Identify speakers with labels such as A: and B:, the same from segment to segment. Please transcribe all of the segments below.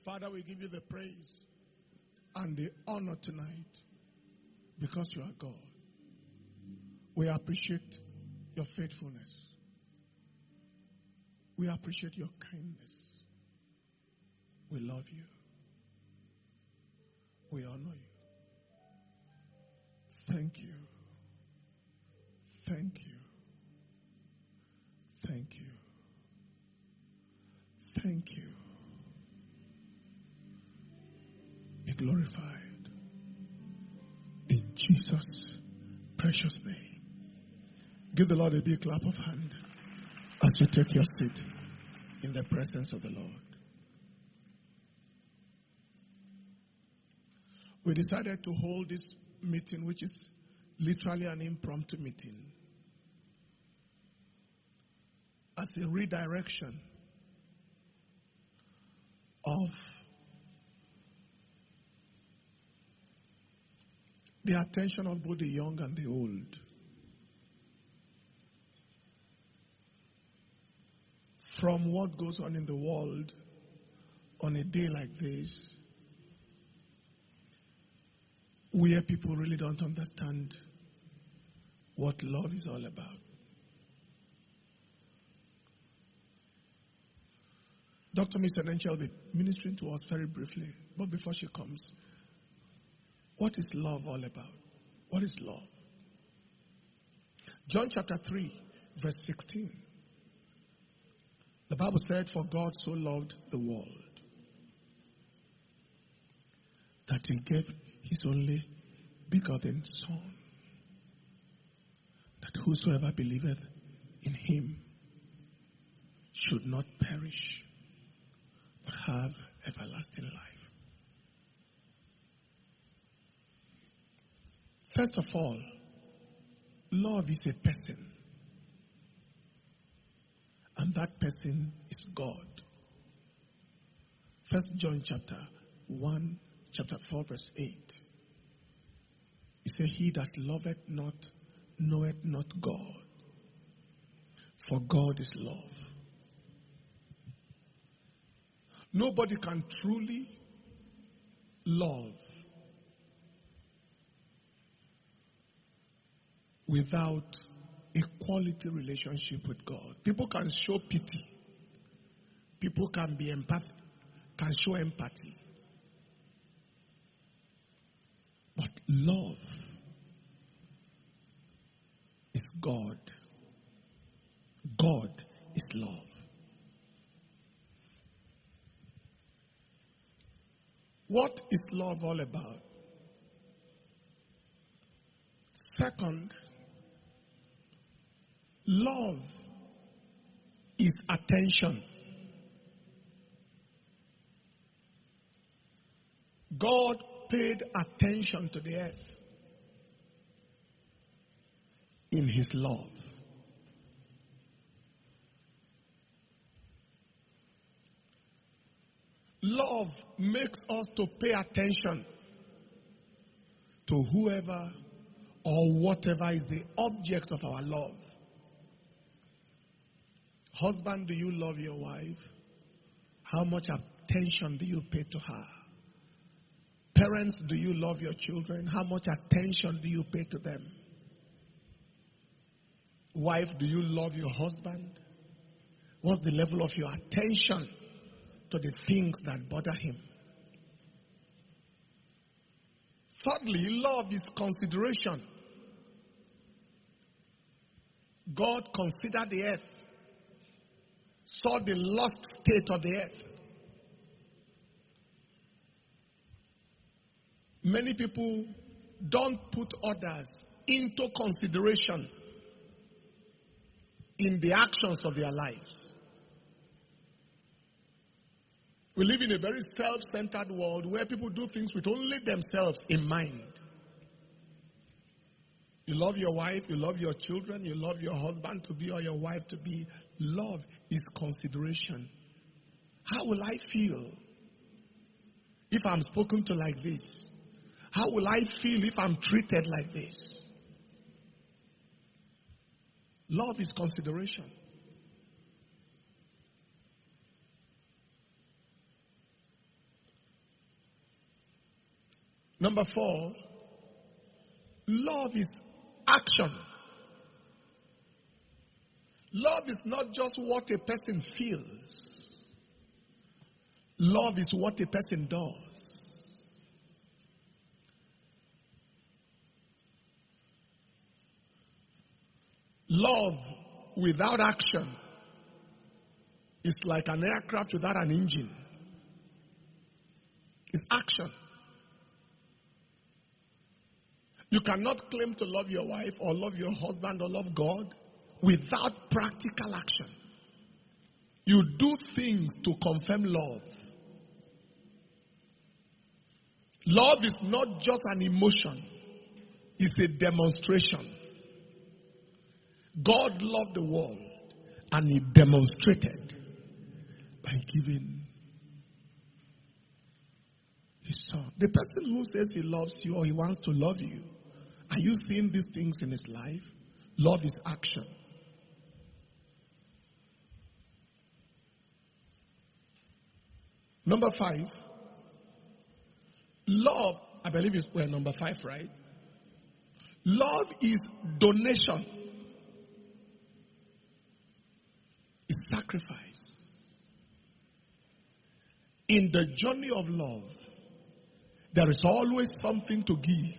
A: Father, we give you the praise and the honor tonight because you are God. We appreciate your faithfulness. We appreciate your kindness. We love you. We honor you. Thank you. Thank you. Thank you. Thank you. Be glorified. In Jesus' precious name. Give the Lord a big clap of hand as you take your seat in the presence of the Lord. We decided to hold this meeting, which is literally an impromptu meeting, as a redirection of the attention of both the young and the old from what goes on in the world on a day like this, where people really don't understand what love is all about. Dr. Mr. Nenche will be ministering to us very briefly, but before she comes, what is love all about? What is love? John chapter 3, verse 16. The Bible said, "For God so loved the world that he gave his only begotten Son, that whosoever believeth in him should not perish, but have everlasting life." First of all, love is a person. And that person is God. 1 John chapter 1, chapter 4, verse 8. He said, "He that loveth not knoweth not God, for God is love." Nobody can truly love without a quality relationship with God. People can show pity. People can be empathic, can show empathy. But love is God. God is love. What is love all about? Second, love is attention. God paid attention to the earth in his love. Love makes us to pay attention to whoever or whatever is the object of our love. Husband, do you love your wife? How much attention do you pay to her? Parents, do you love your children? How much attention do you pay to them? Wife, do you love your husband? What's the level of your attention to the things that bother him? Thirdly, love is consideration. God considered the earth, saw the lost state of the earth. Many people don't put others into consideration in the actions of their lives. We live in a very self-centered world where people do things with only themselves in mind. You love your wife, you love your children, you love your husband to be or your wife to be. Love is consideration. How will I feel if I'm spoken to like this? How will I feel if I'm treated like this? Love is consideration. Number 4, love is action. Love is not just what a person feels. Love is what a person does. Love without action is like an aircraft without an engine. It's action. You cannot claim to love your wife or love your husband or love God without practical action. You do things to confirm love. Love is not just an emotion, it's a demonstration. God loved the world and He demonstrated by giving His Son. The person who says he loves you or he wants to love you, are you seeing these things in his life? Love is action. Number 5, love, I believe we're number 5, right? Love is donation. It's sacrifice. In the journey of love, there is always something to give.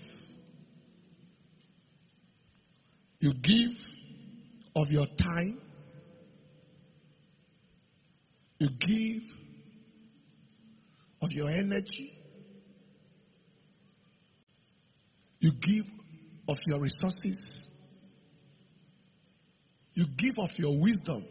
A: You give of your time. You give of your energy. You give of your resources. You give of your wisdom.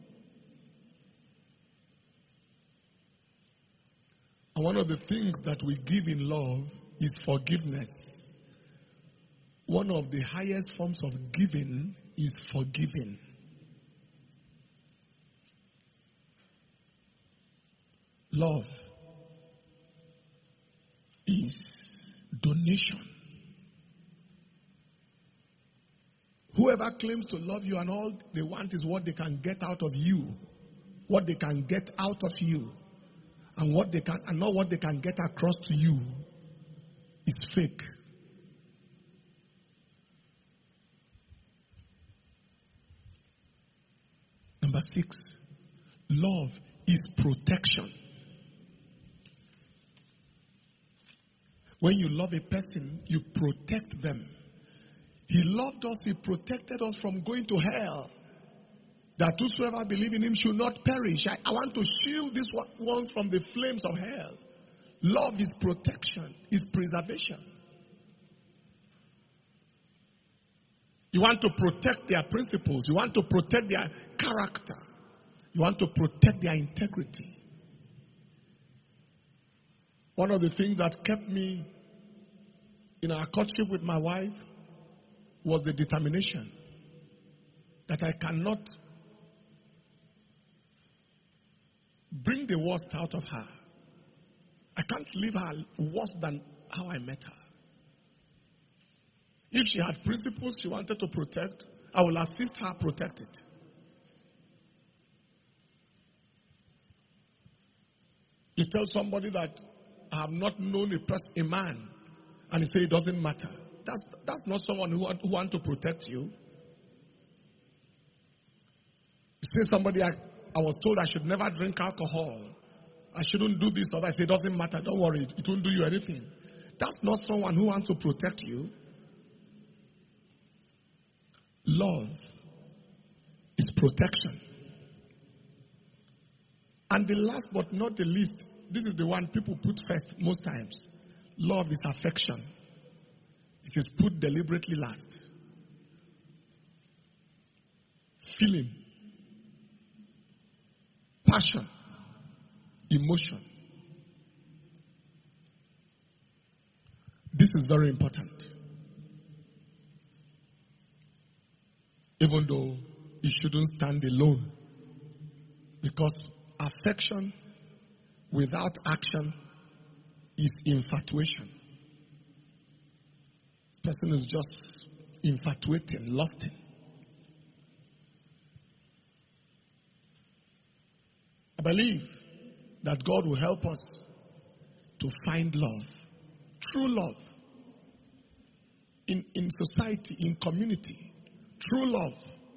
A: And one of the things that we give in love is forgiveness. One of the highest forms of giving is forgiving. Love is donation. Whoever claims to love you and all they want is what they can get out of you. What they can get out of you. And not what they can get across to you is fake. Number 6, love is protection. When you love a person, you protect them. He loved us, He protected us from going to hell. That whosoever believe in Him should not perish. I want to shield these ones from the flames of hell. Love is protection, is preservation. You want to protect their principles. You want to protect their character. You want to protect their integrity. One of the things that kept me in our courtship with my wife was the determination that I cannot bring the worst out of her. I can't leave her worse than how I met her. If she had principles she wanted to protect, I will assist her protect it. You tell somebody that I have not known a man, and you say it doesn't matter. That's not someone who wants to protect you. You say somebody, I was told I should never drink alcohol. I shouldn't do this or that. I say it doesn't matter. Don't worry. It won't do you anything. That's not someone who wants to protect you. Love is protection. And the last but not the least, this is the one people put first most times. Love is affection. It is put deliberately last. Feeling, passion, emotion. This is very important. Even though it shouldn't stand alone. Because affection without action is infatuation. The person is just infatuated, lusting. I believe that God will help us to find love True love in society, in community. True love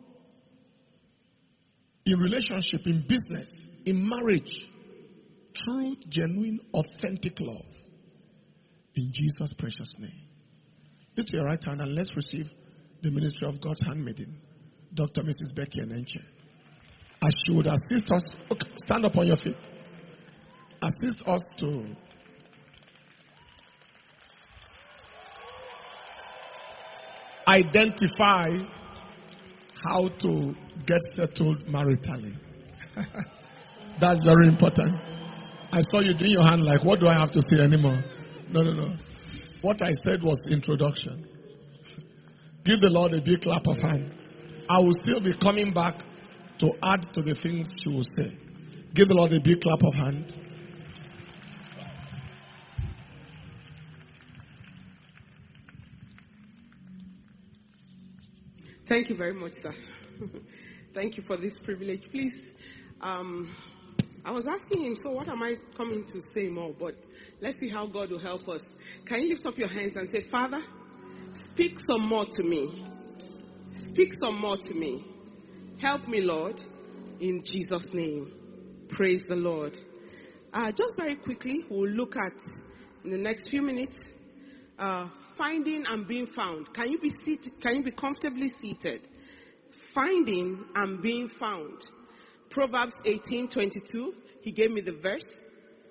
A: in relationship, in business, in marriage. True, genuine, authentic love. In Jesus' precious name. Lift your right hand and let's receive the ministry of God's handmaiden, Dr. Mrs. Becky Enenche. As she would assist us, okay, stand up on your feet. Assist us to identify how to get settled maritally. That's very important. I saw you doing your hand like, what do I have to say anymore? No. What I said was the introduction. Give the Lord a big clap of hand. I will still be coming back to add to the things she will say. Give the Lord a big clap of hand.
B: Thank you very much, sir. Thank you for this privilege. Please, I was asking him, so what am I coming to say more? But let's see how God will help us. Can you lift up your hands and say, Father, speak some more to me. Speak some more to me. Help me, Lord, in Jesus' name. Praise the Lord. Just very quickly, we'll look at, in the next few minutes, finding and being found. Can you be seated? Can you be comfortably seated? Finding and being found. Proverbs 18:22. He gave me the verse.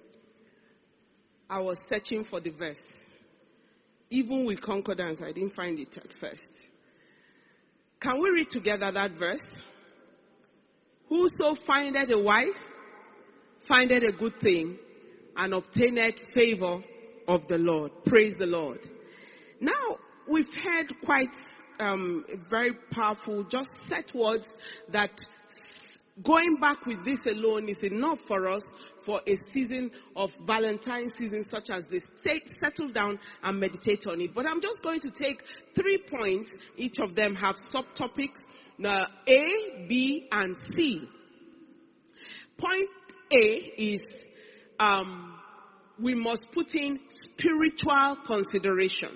B: I was searching for the verse. Even with concordance, I didn't find it at first. Can we read together that verse? Whoso findeth a wife, findeth a good thing, and obtaineth favor of the Lord. Praise the Lord. Now, we've heard quite very powerful, just set words that going back with this alone is enough for us for a season of Valentine's season such as this. Settle down and meditate on it. But I'm just going to take 3 points. Each of them have subtopics, A, B, and C. Point A is we must put in spiritual consideration.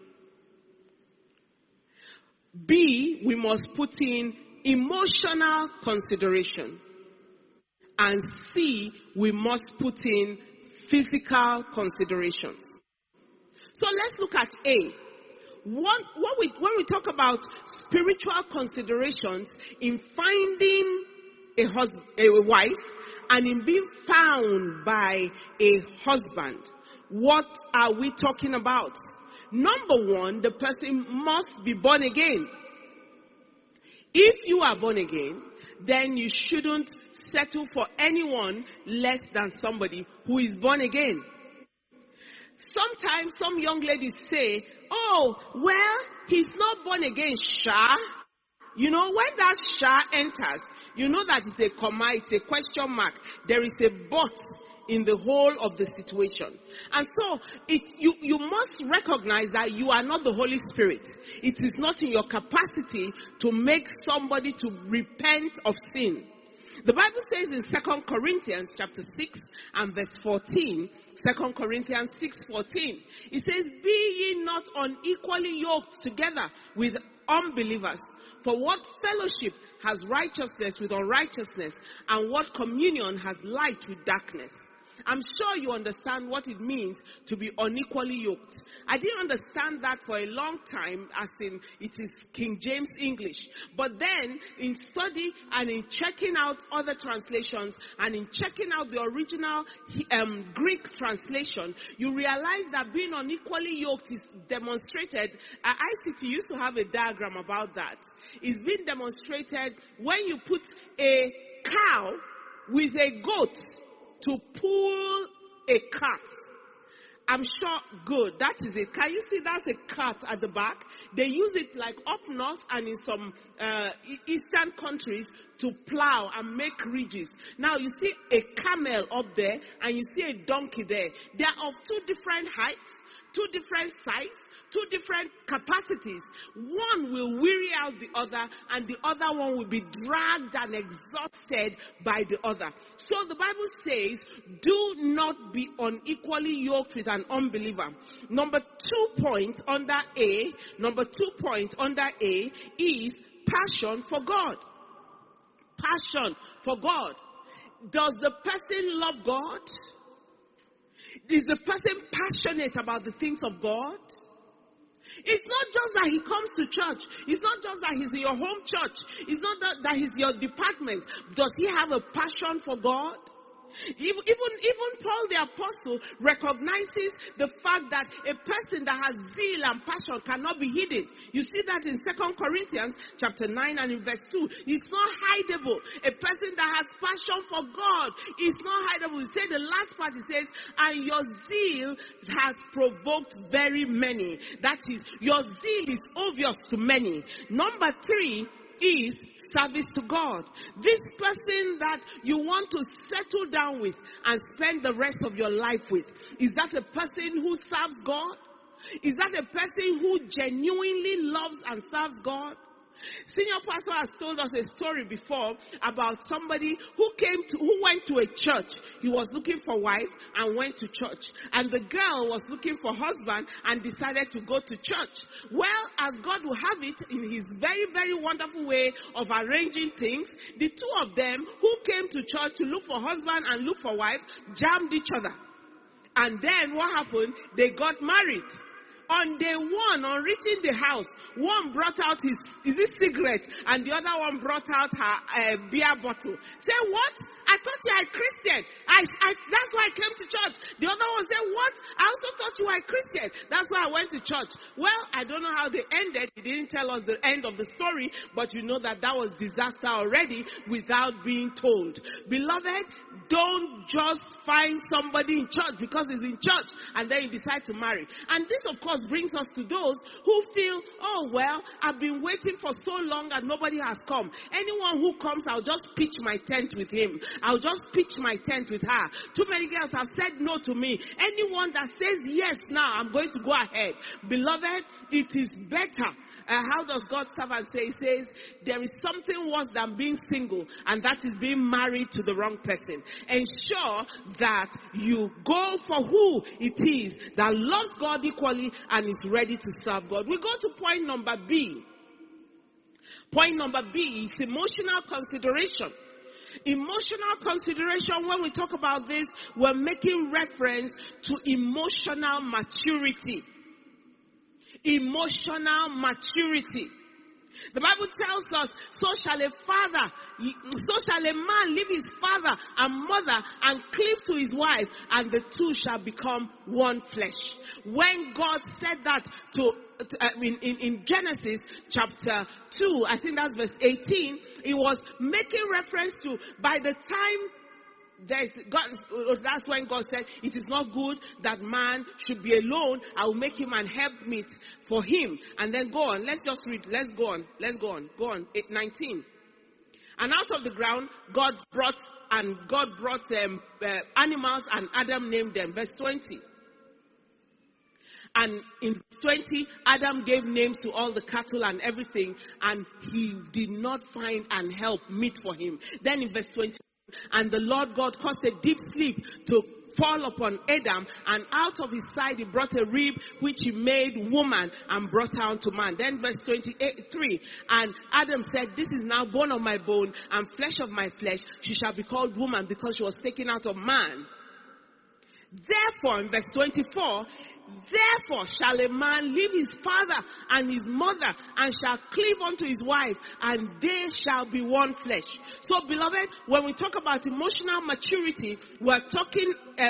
B: B, we must put in emotional consideration. And C, we must put in physical considerations. So let's look at A. When we talk about spiritual considerations in finding a wife and in being found by a husband, what are we talking about? Number one, the person must be born again. If you are born again, then you shouldn't settle for anyone less than somebody who is born again. Sometimes some young ladies say, oh, well, he's not born again, Sha. You know, when that Sha enters, you know that it's a comma, it's a question mark. There is a but in the whole of the situation. And so, you must recognize that you are not the Holy Spirit. It is not in your capacity to make somebody to repent of sin. The Bible says in 2 Corinthians chapter 6 and verse 14, 2 Corinthians 6:14, it says, be ye not unequally yoked together with unbelievers. For what fellowship has righteousness with unrighteousness, and what communion has light with darkness? I'm sure you understand what it means to be unequally yoked. I didn't understand that for a long time, as in it is King James English. But then, in study and in checking out other translations and in checking out the original Greek translation, you realize that being unequally yoked is demonstrated. ICT used to have a diagram about that. It's been demonstrated when you put a cow with a goat to pull a cart. I'm sure, good, that is it. Can you see that's a cart at the back? They use it like up north and in some eastern countries to plow and make ridges. Now you see a camel up there and you see a donkey there. They are of two different heights, two different sizes, two different capacities. One will weary out the other, and the other one will be dragged and exhausted by the other. So the Bible says, do not be unequally yoked with an unbeliever. Number 2 point under A is passion for God. Passion for God. Does the person love God? Is the person passionate about the things of God? It's not just that he comes to church. It's not just that he's in your home church. It's not that he's your department. Does he have a passion for God? Even Paul the Apostle recognizes the fact that a person that has zeal and passion cannot be hidden. You see that in 2 Corinthians chapter 9 and in verse 2. It's not hideable. A person that has passion for God is not hideable. You say the last part, it says, and your zeal has provoked very many. That is, your zeal is obvious to many. Number 3 is service to God. This person that you want to settle down with and spend the rest of your life with, is that a person who serves God? Is that a person who genuinely loves and serves God? Senior pastor has told us a story before about somebody who went to a church. He was looking for wife and went to church. And the girl was looking for husband and decided to go to church. Well, as God will have it, in his very, very wonderful way of arranging things, the two of them who came to church to look for husband and look for wife jammed each other. And then what happened? They got married. On day one, on reaching the house, one brought out his cigarette and the other one brought out her beer bottle. Say, what? I thought you were a Christian. That's why I came to church. The other one said, what? I also thought you were a Christian. That's why I went to church. Well, I don't know how they ended. He didn't tell us the end of the story, but you know that was disaster already without being told. Beloved, don't just find somebody in church because he's in church and then you decide to marry. And this, of course, brings us to those who feel, oh, well, I've been waiting for so long and nobody has come. Anyone who comes, I'll just pitch my tent with him. I'll just pitch my tent with her. Too many girls have said no to me. Anyone that says yes now, I'm going to go ahead. Beloved, it is better. How does God's servant say? He says, there is something worse than being single, and that is being married to the wrong person. Ensure that you go for who it is that loves God equally and is ready to serve God. We go to point number B. Point number B is emotional consideration. Emotional consideration, when we talk about this, we're making reference to emotional maturity. Emotional maturity. The Bible tells us, so shall a man leave his father and mother and cleave to his wife, and the two shall become one flesh. When God said that in Genesis chapter 2, I think that's verse 18, it was making reference to, by the time that's when God said, it is not good that man should be alone. I will make him an helpmeet for him. And then go on. Let's just read. Let's go on. Go on. 19. And out of the ground, God brought animals, and Adam named them. Verse 20. And in 20, Adam gave names to all the cattle and everything, and he did not find an helpmeet for him. Then in verse 20, and the Lord God caused a deep sleep to fall upon Adam, and out of his side he brought a rib which he made woman and brought her unto man. Then verse 23, and Adam said, this is now bone of my bone and flesh of my flesh. She shall be called woman because she was taken out of man. Therefore, in verse 24, therefore shall a man leave his father and his mother and shall cleave unto his wife, and they shall be one flesh. So, beloved, when we talk about emotional maturity, we're talking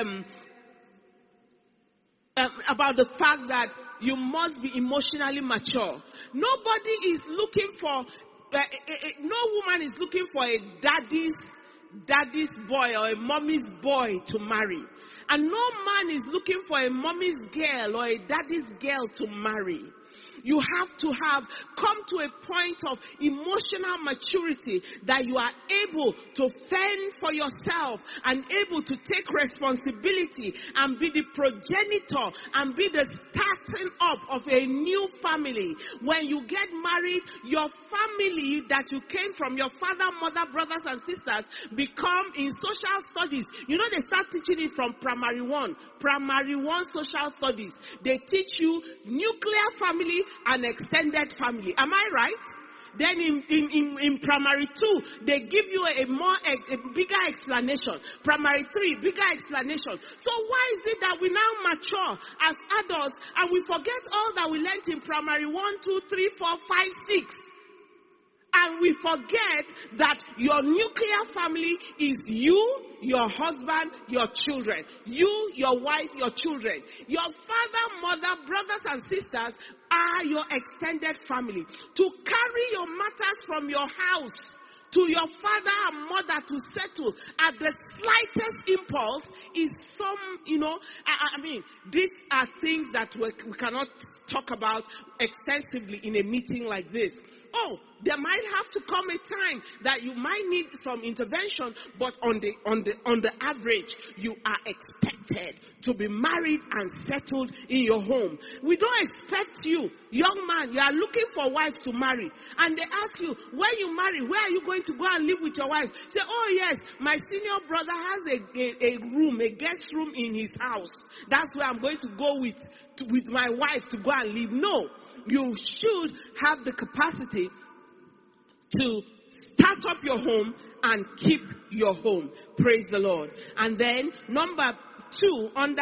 B: about the fact that you must be emotionally mature. Nobody is looking for, no woman is looking for a daddy's boy or a mommy's boy to marry. And no man is looking for a mommy's girl or a daddy's girl to marry. You have to have come to a point of emotional maturity that you are able to fend for yourself and able to take responsibility and be the progenitor and be the starting up of a new family. When you get married, your family that you came from, your father, mother, brothers and sisters, become in social studies. You know, they start teaching it from primary one social studies. They teach you nuclear family and extended family. Am I right? Then in primary 2, they give you a bigger explanation. Primary 3, bigger explanation. So why is it that we now mature as adults and we forget all that we learned in primary 1, 2, 3, 4, 5, 6? And we forget that your nuclear family is you, your husband, your children. You, your wife, your children. Your father, mother, brothers and sisters are your extended family. To carry your matters from your house to your father and mother to settle at the slightest impulse is these are things that we cannot talk about extensively in a meeting like this. Oh, there might have to come a time that you might need some intervention, but on the average, you are expected to be married and settled in your home. We don't expect you, young man, you are looking for a wife to marry, and they ask you, when you marry, where are you going to go and live with your wife? Say, oh yes, my senior brother has a guest room in his house. That's where I'm going to go with my wife to go and live. No. You should have the capacity to start up your home and keep your home. Praise the Lord. And then number 2 under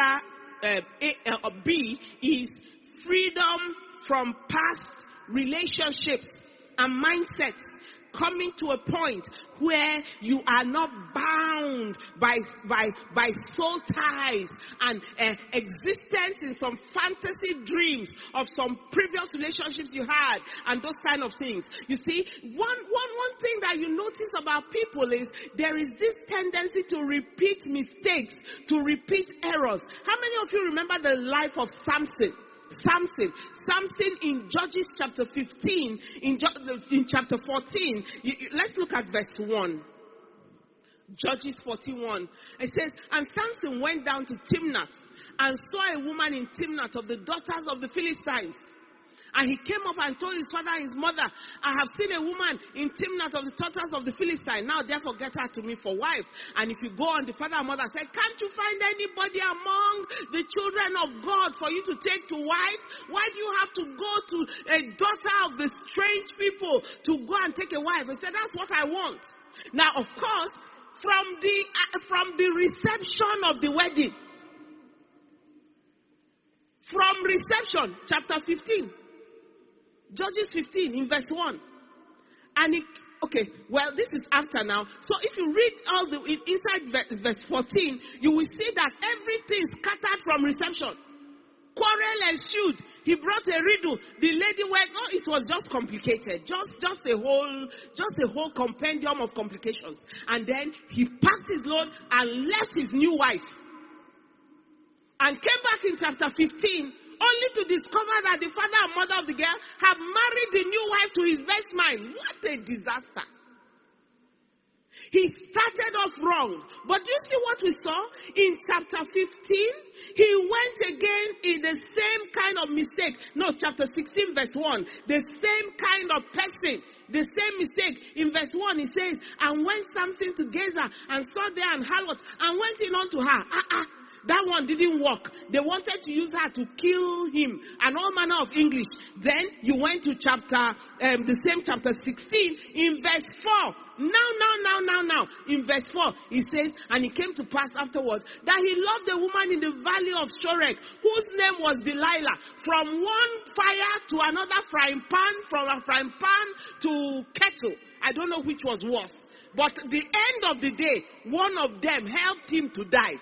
B: B is freedom from past relationships and mindsets. Coming to a point where you are not bound by soul ties and existence in some fantasy dreams of some previous relationships you had and those kind of things. You see, one thing that you notice about people is there is this tendency to repeat mistakes, to repeat errors. How many of you remember the life of Samson in Judges chapter 15, in chapter 14, let's look at verse 1. Judges 41. It says, and Samson went down to Timnath and saw a woman in Timnath of the daughters of the Philistines. And he came up and told his father and his mother, I have seen a woman in Timnath of the daughters of the Philistines. Now therefore get her to me for wife. And if you go on, the father and mother said, can't you find anybody among the children of God for you to take to wife? Why do you have to go to a daughter of the strange people to go and take a wife? I said, that's what I want. Now of course, from the reception of the wedding, from reception, chapter 15, Judges 15 in verse 1. And this is after now. So if you read all inside verse 14, you will see that everything scattered from reception. Quarrel ensued. He brought a riddle. The lady went, it was just complicated. Just a whole compendium of complications. And then he packed his load and left his new wife. And came back in chapter 15 only to discover that the father and mother of the girl have married the new wife to his best man. What a disaster. He started off wrong. But do you see what we saw in chapter 15? He went again in the same kind of mistake. No, chapter 16 verse 1. The same kind of person. The same mistake. In verse 1 he says, and went Samson to Gaza and saw there an harlot and went in unto her. That one didn't work. They wanted to use her to kill him and all manner of English. Then you went to the same chapter 16 in verse 4. Now. In verse 4, he says, and it came to pass afterwards that he loved a woman in the valley of Shorek, whose name was Delilah. From one fire to another frying pan, from a frying pan to kettle. I don't know which was worse. But at the end of the day, one of them helped him to die.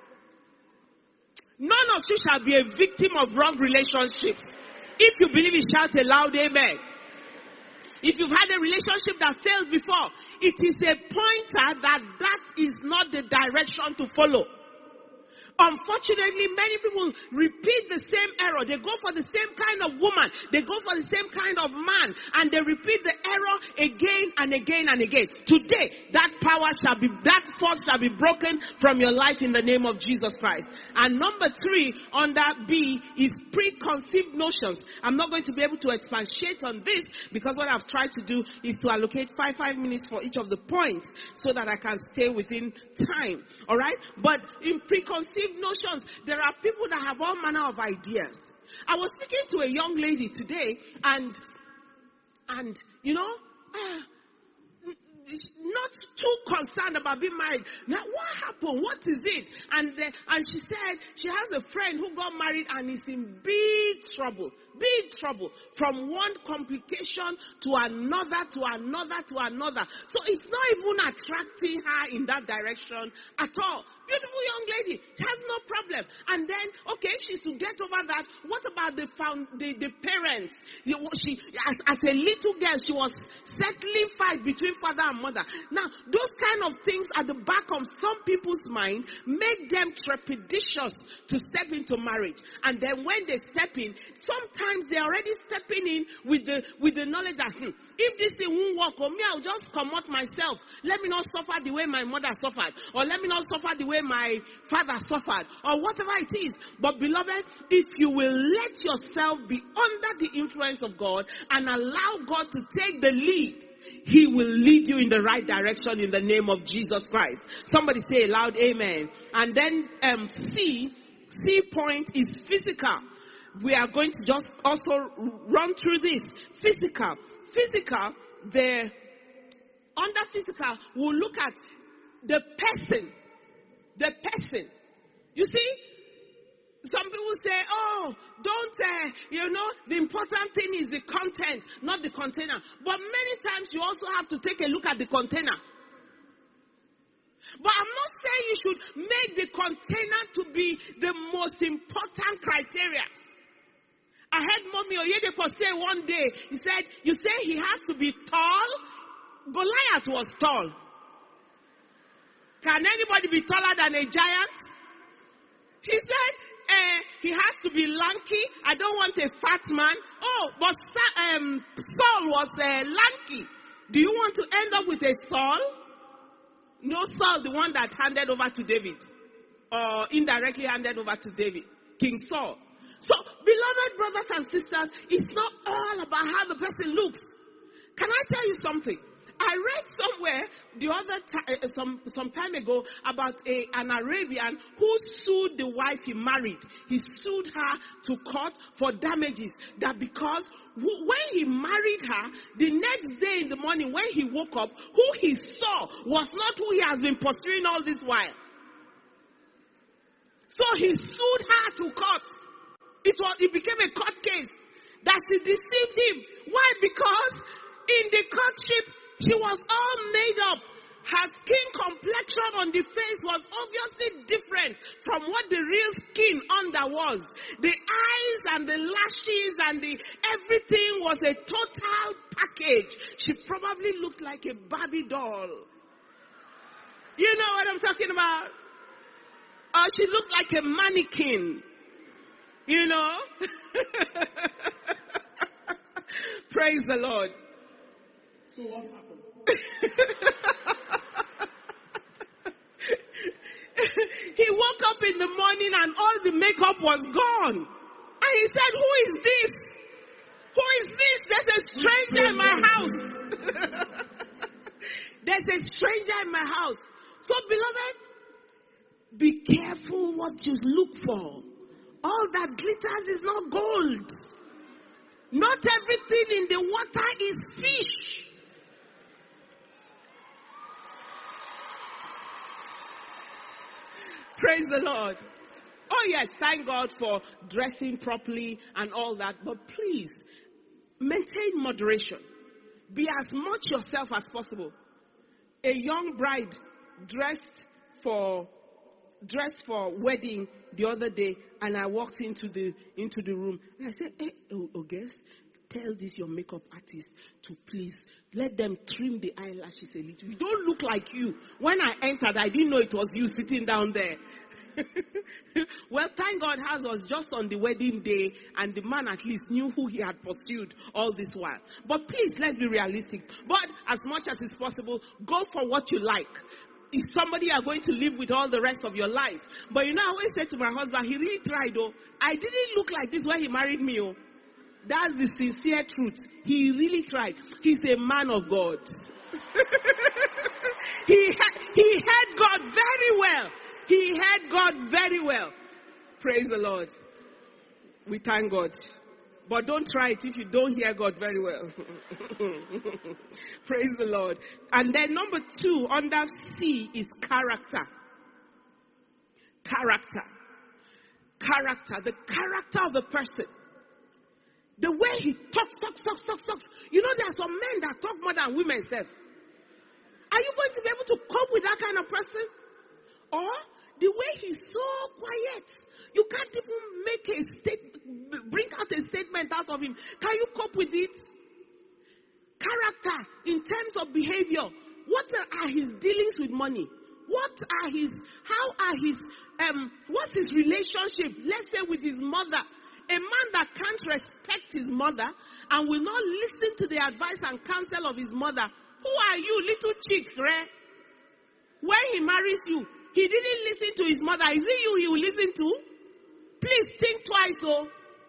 B: None of you shall be a victim of wrong relationships. If you believe it, shout a loud amen. If you've had a relationship that failed before, it is a pointer that is not the direction to follow. Unfortunately, many people repeat the same error. They go for the same kind of woman. They go for the same kind of man. And they repeat the error again and again and again. Today, that force shall be broken from your life in the name of Jesus Christ. And number 3 under B is preconceived notions. I'm not going to be able to expatiate on this because what I've tried to do is to allocate 5 minutes for each of the points so that I can stay within time. Alright? But in preconceived notions, there are people that have all manner of ideas. I was speaking to a young lady today and you know, not too concerned about being married. Now, what happened? What is it? And she said she has a friend who got married and is in big trouble. Big trouble. From one complication to another, to another, to another. So it's not even attracting her in that direction at all. Beautiful young lady. She has no problem. And then, okay, she's to get over that. What about the parents? She, as a little girl, she was settling fight between father and mother. Now, those kind of things at the back of some people's mind make them trepidatious to step into marriage. And then when they step in, sometimes they're already stepping in with the knowledge that, if this thing won't work on me, I'll just come out myself. Let me not suffer the way my mother suffered. Or let me not suffer the way my father suffered. Or whatever it is. But beloved, if you will let yourself be under the influence of God and allow God to take the lead, He will lead you in the right direction in the name of Jesus Christ. Somebody say aloud, amen. And then C point is physical. We are going to just also run through this. Physical, under physical, we'll look at the person. The person. You see, some people say, oh, don't, the important thing is the content, not the container. But many times you also have to take a look at the container. But I'm not saying you should make the container to be the most important criteria. I heard Mommy Oyedepo say one day, he said, you say he has to be tall? Goliath was tall. Can anybody be taller than a giant? He said, he has to be lanky. I don't want a fat man. Oh, but Saul was lanky. Do you want to end up with a Saul? No, Saul, the one that handed over to David. Or indirectly handed over to David. King Saul. So, beloved brothers and sisters, it's not all about how the person looks. Can I tell you something? I read somewhere the other time, some time ago about an Arabian who sued the wife he married. He sued her to court for damages. That because when he married her, the next day in the morning when he woke up, who he saw was not who he has been pursuing all this while. So he sued her to court. It became a court case that she deceived him. Why? Because in the courtship, she was all made up. Her skin complexion on the face was obviously different from what the real skin under was. The eyes and the lashes and everything was a total package. She probably looked like a Barbie doll. You know what I'm talking about? Or she looked like a mannequin. You know? Praise the Lord.
A: So what happened?
B: He woke up in the morning and all the makeup was gone. And he said, who is this? Who is this? There's a stranger in my house. There's a stranger in my house. So beloved, be careful what you look for. All that glitters is not gold. Not everything in the water is fish. Praise the Lord. Oh yes, thank God for dressing properly and all that. But please, maintain moderation. Be as much yourself as possible. A young bride dressed for wedding the other day, and I walked into the room and I said, hey, August, tell this your makeup artist to please let them trim the eyelashes a little. You don't look like you. When I entered, I didn't know it was you sitting down there. Well, thank God has us just on the wedding day, and the man at least knew who he had pursued all this while. But please, let's be realistic. But as much as is possible, go for what you like. Is somebody you are going to live with all the rest of your life. But I always say to my husband, he really tried, though. I didn't look like this when he married me, oh. That's the sincere truth. He really tried. He's a man of God. He heard God very well. He heard God very well. Praise the Lord. We thank God. But don't try it if you don't hear God very well. Praise the Lord. And then number 2 under C is character. Character. Character. The character of the person. The way he talks. There are some men that talk more than women self. Are you going to be able to cope with that kind of person? Or the way he's so quiet. You can't even bring out a statement out of him. Can you cope with it? Character in terms of behavior. What are his dealings with money? What's his relationship? Let's say with his mother. A man that can't respect his mother and will not listen to the advice and counsel of his mother. Who are you, little chick, right? When he marries you, he didn't listen to his mother. Is it you he will listen to? Please think twice, oh.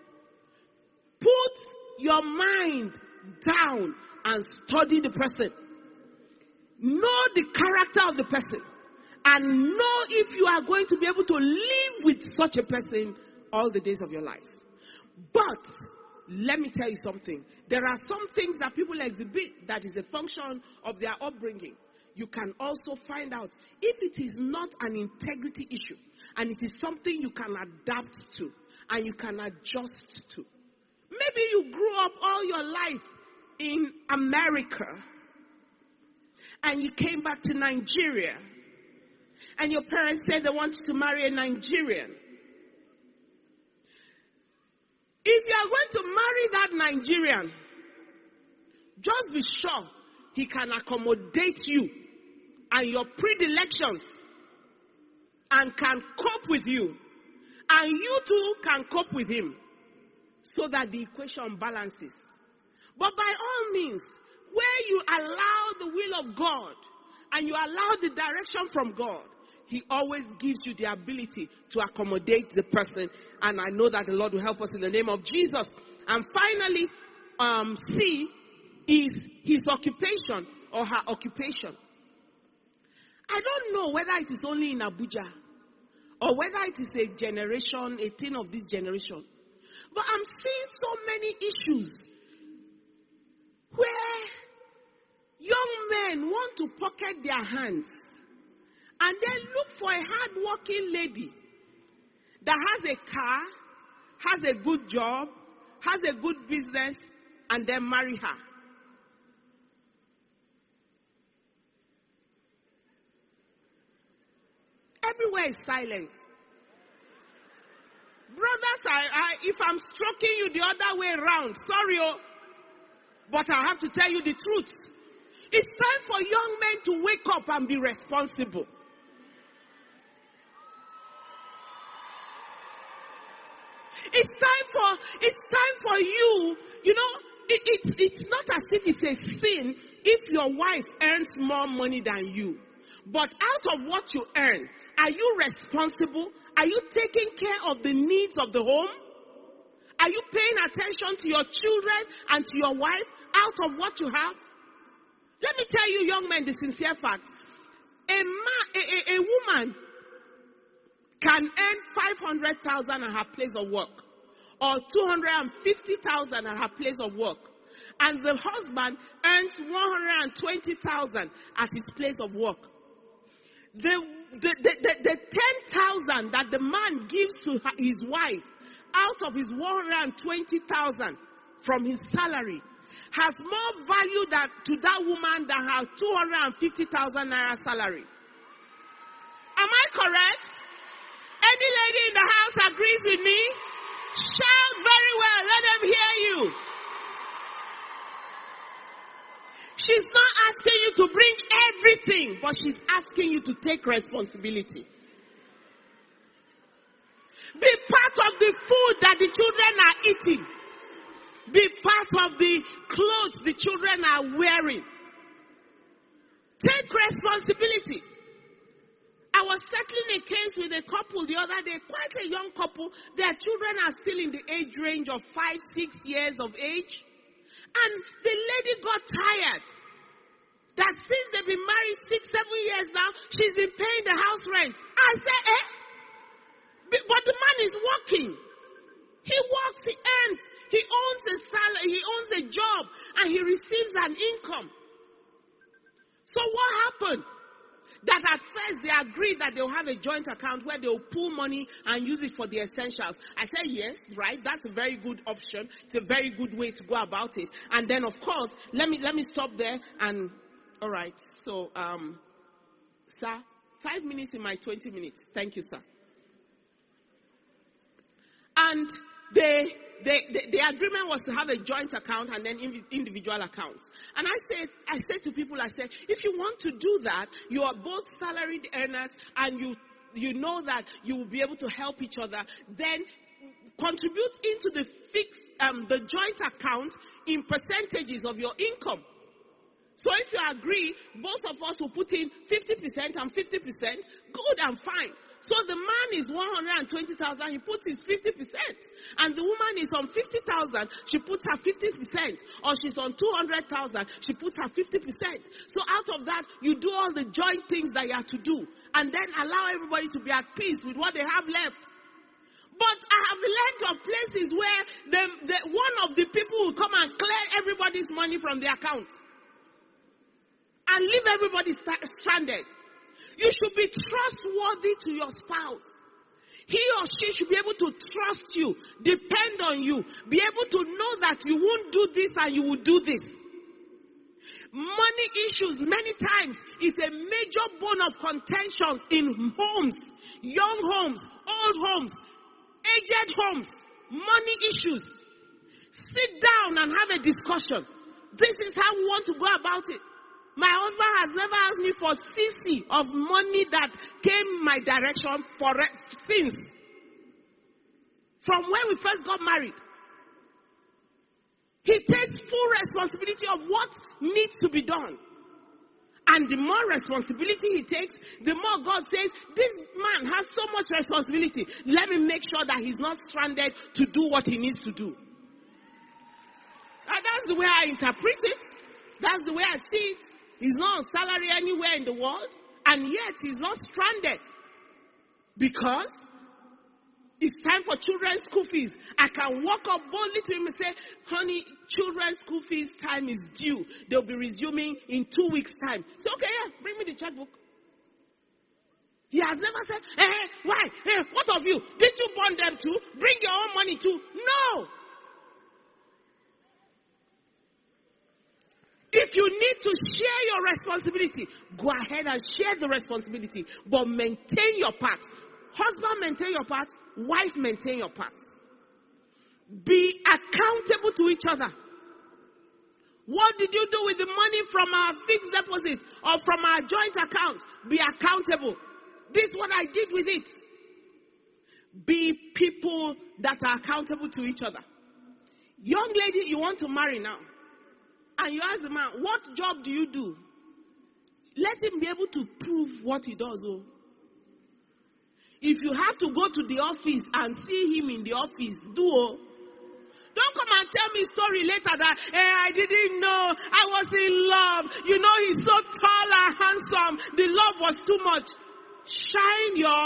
B: Put your mind down and study the person. Know the character of the person. And know if you are going to be able to live with such a person all the days of your life. But, let me tell you something. There are some things that people exhibit that is a function of their upbringing. You can also find out if it is not an integrity issue and it is something you can adapt to and you can adjust to. Maybe you grew up all your life in America and you came back to Nigeria and your parents said they want you to marry a Nigerian. If you are going to marry that Nigerian, just be sure he can accommodate you and your predilections and can cope with you. And you too can cope with him so that the equation balances. But by all means, where you allow the will of God and you allow the direction from God, He always gives you the ability to accommodate the person. And I know that the Lord will help us in the name of Jesus. And finally, C is his occupation or her occupation. I don't know whether it is only in Abuja or whether it is a thing of this generation. But I'm seeing so many issues where young men want to pocket their hands and then look for a hard-working lady that has a car, has a good job, has a good business, and then marry her. Everywhere is silent. Brothers, if I'm stroking you the other way around, sorry, but I have to tell you the truth. It's time for young men to wake up and be responsible. It's time for you, it's not as if it's a sin if your wife earns more money than you. But out of what you earn, are you responsible? Are you taking care of the needs of the home? Are you paying attention to your children and to your wife out of what you have? Let me tell you, young men, the sincere fact. A woman can earn 500,000 at her place of work or 250,000 at her place of work. And the husband earns 120,000 at his place of work. The 10,000 that the man gives to his wife out of his 120,000 from his salary has more value to that woman than her 250,000 naira salary. Am I correct? Any lady in the house agrees with me? Shout very well. Let them hear you. anything, but she's asking you to take responsibility. Be part of the food that the children are eating. Be part of the clothes the children are wearing. Take responsibility. I was settling a case with a couple the other day, quite a young couple. Their children are still in the age range of 5, 6 years of age. And the lady got tired. That since they've been married 6, 7 years now, she's been paying the house rent. I said, but the man is working. He works, he earns, he owns a salary, he owns a job, and he receives an income. So what happened? That at first they agreed that they'll have a joint account where they'll pool money and use it for the essentials. I said, yes, right, that's a very good option. It's a very good way to go about it. And then, of course, let me stop there and, all right, so, sir, 5 minutes in my 20 minutes. Thank you, sir. And the agreement was to have a joint account and then individual accounts. And I said to people, if you want to do that, you are both salaried earners and you know that you will be able to help each other, then contribute into the joint account in percentages of your income. So if you agree, both of us will put in 50% and 50%, good and fine. So the man is 120,000, he puts his 50%. And the woman is on 50,000, she puts her 50%. Or she's on 200,000, she puts her 50%. So out of that, you do all the joint things that you have to do. And then allow everybody to be at peace with what they have left. But I have learned of places where one of the people will come and clear everybody's money from the account. And leave everybody stranded. You should be trustworthy to your spouse. He or she should be able to trust you, depend on you, be able to know that you won't do this and you will do this. Money issues many times is a major bone of contention in homes, young homes, old homes, aged homes, money issues. Sit down and have a discussion. This is how we want to go about it. My husband has never asked me for cc of money that came my direction since. From when we first got married. He takes full responsibility of what needs to be done. And the more responsibility he takes, the more God says, this man has so much responsibility. Let me make sure that he's not stranded to do what he needs to do. And that's the way I interpret it. That's the way I see it. He's not on salary anywhere in the world, and yet he's not stranded. Because it's time for children's school fees. I can walk up boldly to him and say, honey, children's school fees time is due. They'll be resuming in 2 weeks' time. Say, okay, yeah, bring me the checkbook. He has never said, why? What of you? Did you bond them too? Bring your own money too? No. If you need to share your responsibility, go ahead and share the responsibility. But maintain your part. Husband, maintain your part. Wife, maintain your part. Be accountable to each other. What did you do with the money from our fixed deposit or from our joint account? Be accountable. This is what I did with it. Be people that are accountable to each other. Young lady, you want to marry now. And you ask the man, what job do you do? Let him be able to prove what he does. Oh. If you have to go to the office and see him in the office, do. Oh. Don't come and tell me story later that, I didn't know, I was in love. You know, he's so tall and handsome. The love was too much. Shine your...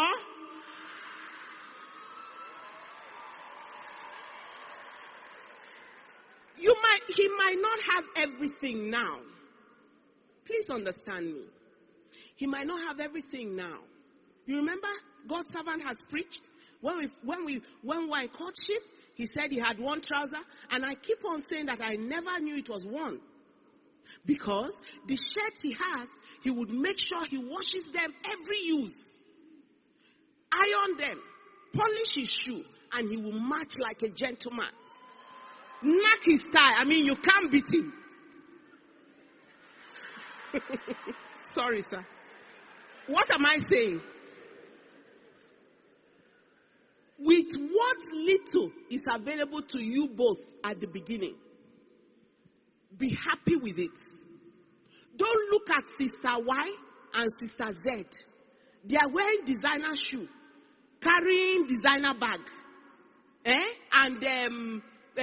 B: He might not have everything now. Please understand me. He might not have everything now. You remember God's servant has preached? When we were in courtship, he said he had one trouser. And I keep on saying that I never knew it was one. Because the shirts he has, he would make sure he washes them every use. Iron them. Polish his shoe. And he will march like a gentleman. Knock his tie. I mean, you can't beat him. Sorry, sir. What am I saying? With what little is available to you both at the beginning, be happy with it. Don't look at Sister Y and Sister Z. They are wearing designer shoe, carrying designer bag, and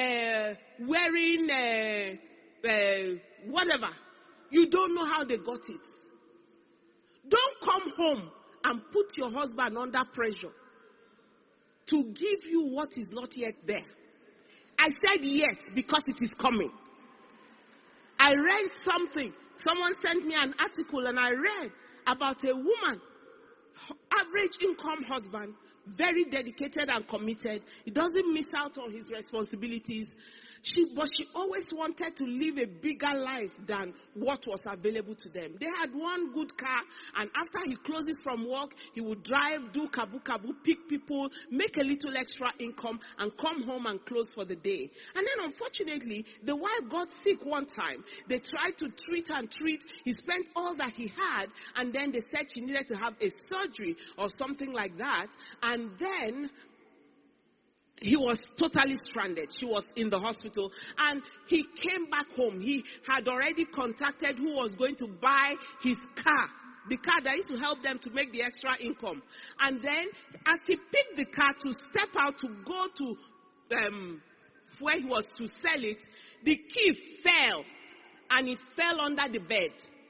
B: wearing whatever. You don't know how they got it. Don't come home and put your husband under pressure to give you what is not yet there. I said yet because it is coming. I read something. Someone sent me an article and I read about a woman, average income husband, very dedicated and committed. He doesn't miss out on his responsibilities. But she always wanted to live a bigger life than what was available to them. They had one good car, and after he closes from work, he would drive, do kabu, pick people, make a little extra income, and come home and close for the day. And then unfortunately, the wife got sick one time. They tried to treat. He spent all that he had, and then they said she needed to have a surgery or something like that. And then he was totally stranded. She was in the hospital. And he came back home. He had already contacted who was going to buy his car. The car that used to help them to make the extra income. And then, as he picked the car to step out to go to where he was to sell it, the key fell. And it fell under the bed.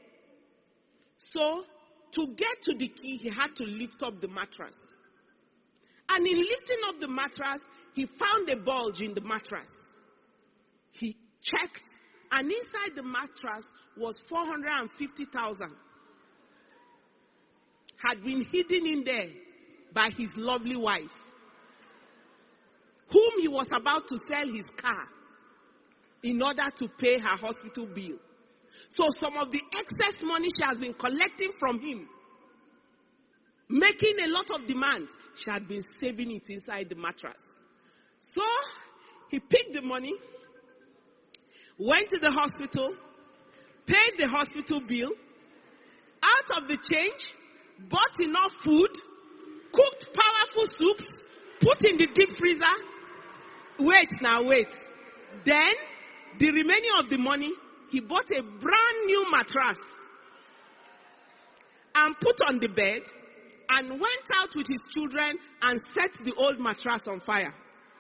B: So, to get to the key, he had to lift up the mattress. And in lifting up the mattress, he found a bulge in the mattress. He checked, and inside the mattress was 450,000. Had been hidden in there by his lovely wife, whom he was about to sell his car in order to pay her hospital bill. So some of the excess money she has been collecting from him, making a lot of demands, she had been saving it inside the mattress. So, he picked the money, went to the hospital, paid the hospital bill, out of the change, bought enough food, cooked powerful soups, put in the deep freezer. Wait. Then, the remaining of the money, he bought a brand new mattress and put on the bed, and went out with his children and set the old mattress on fire.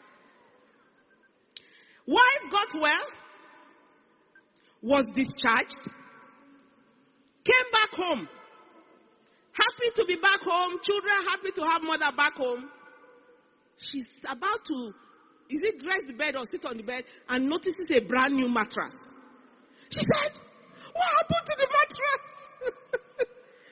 B: Wife got well, was discharged, came back home, happy to be back home, children happy to have mother back home. She's about to, dress the bed or sit on the bed, and notices a brand new mattress. She said, "What happened to the mattress?"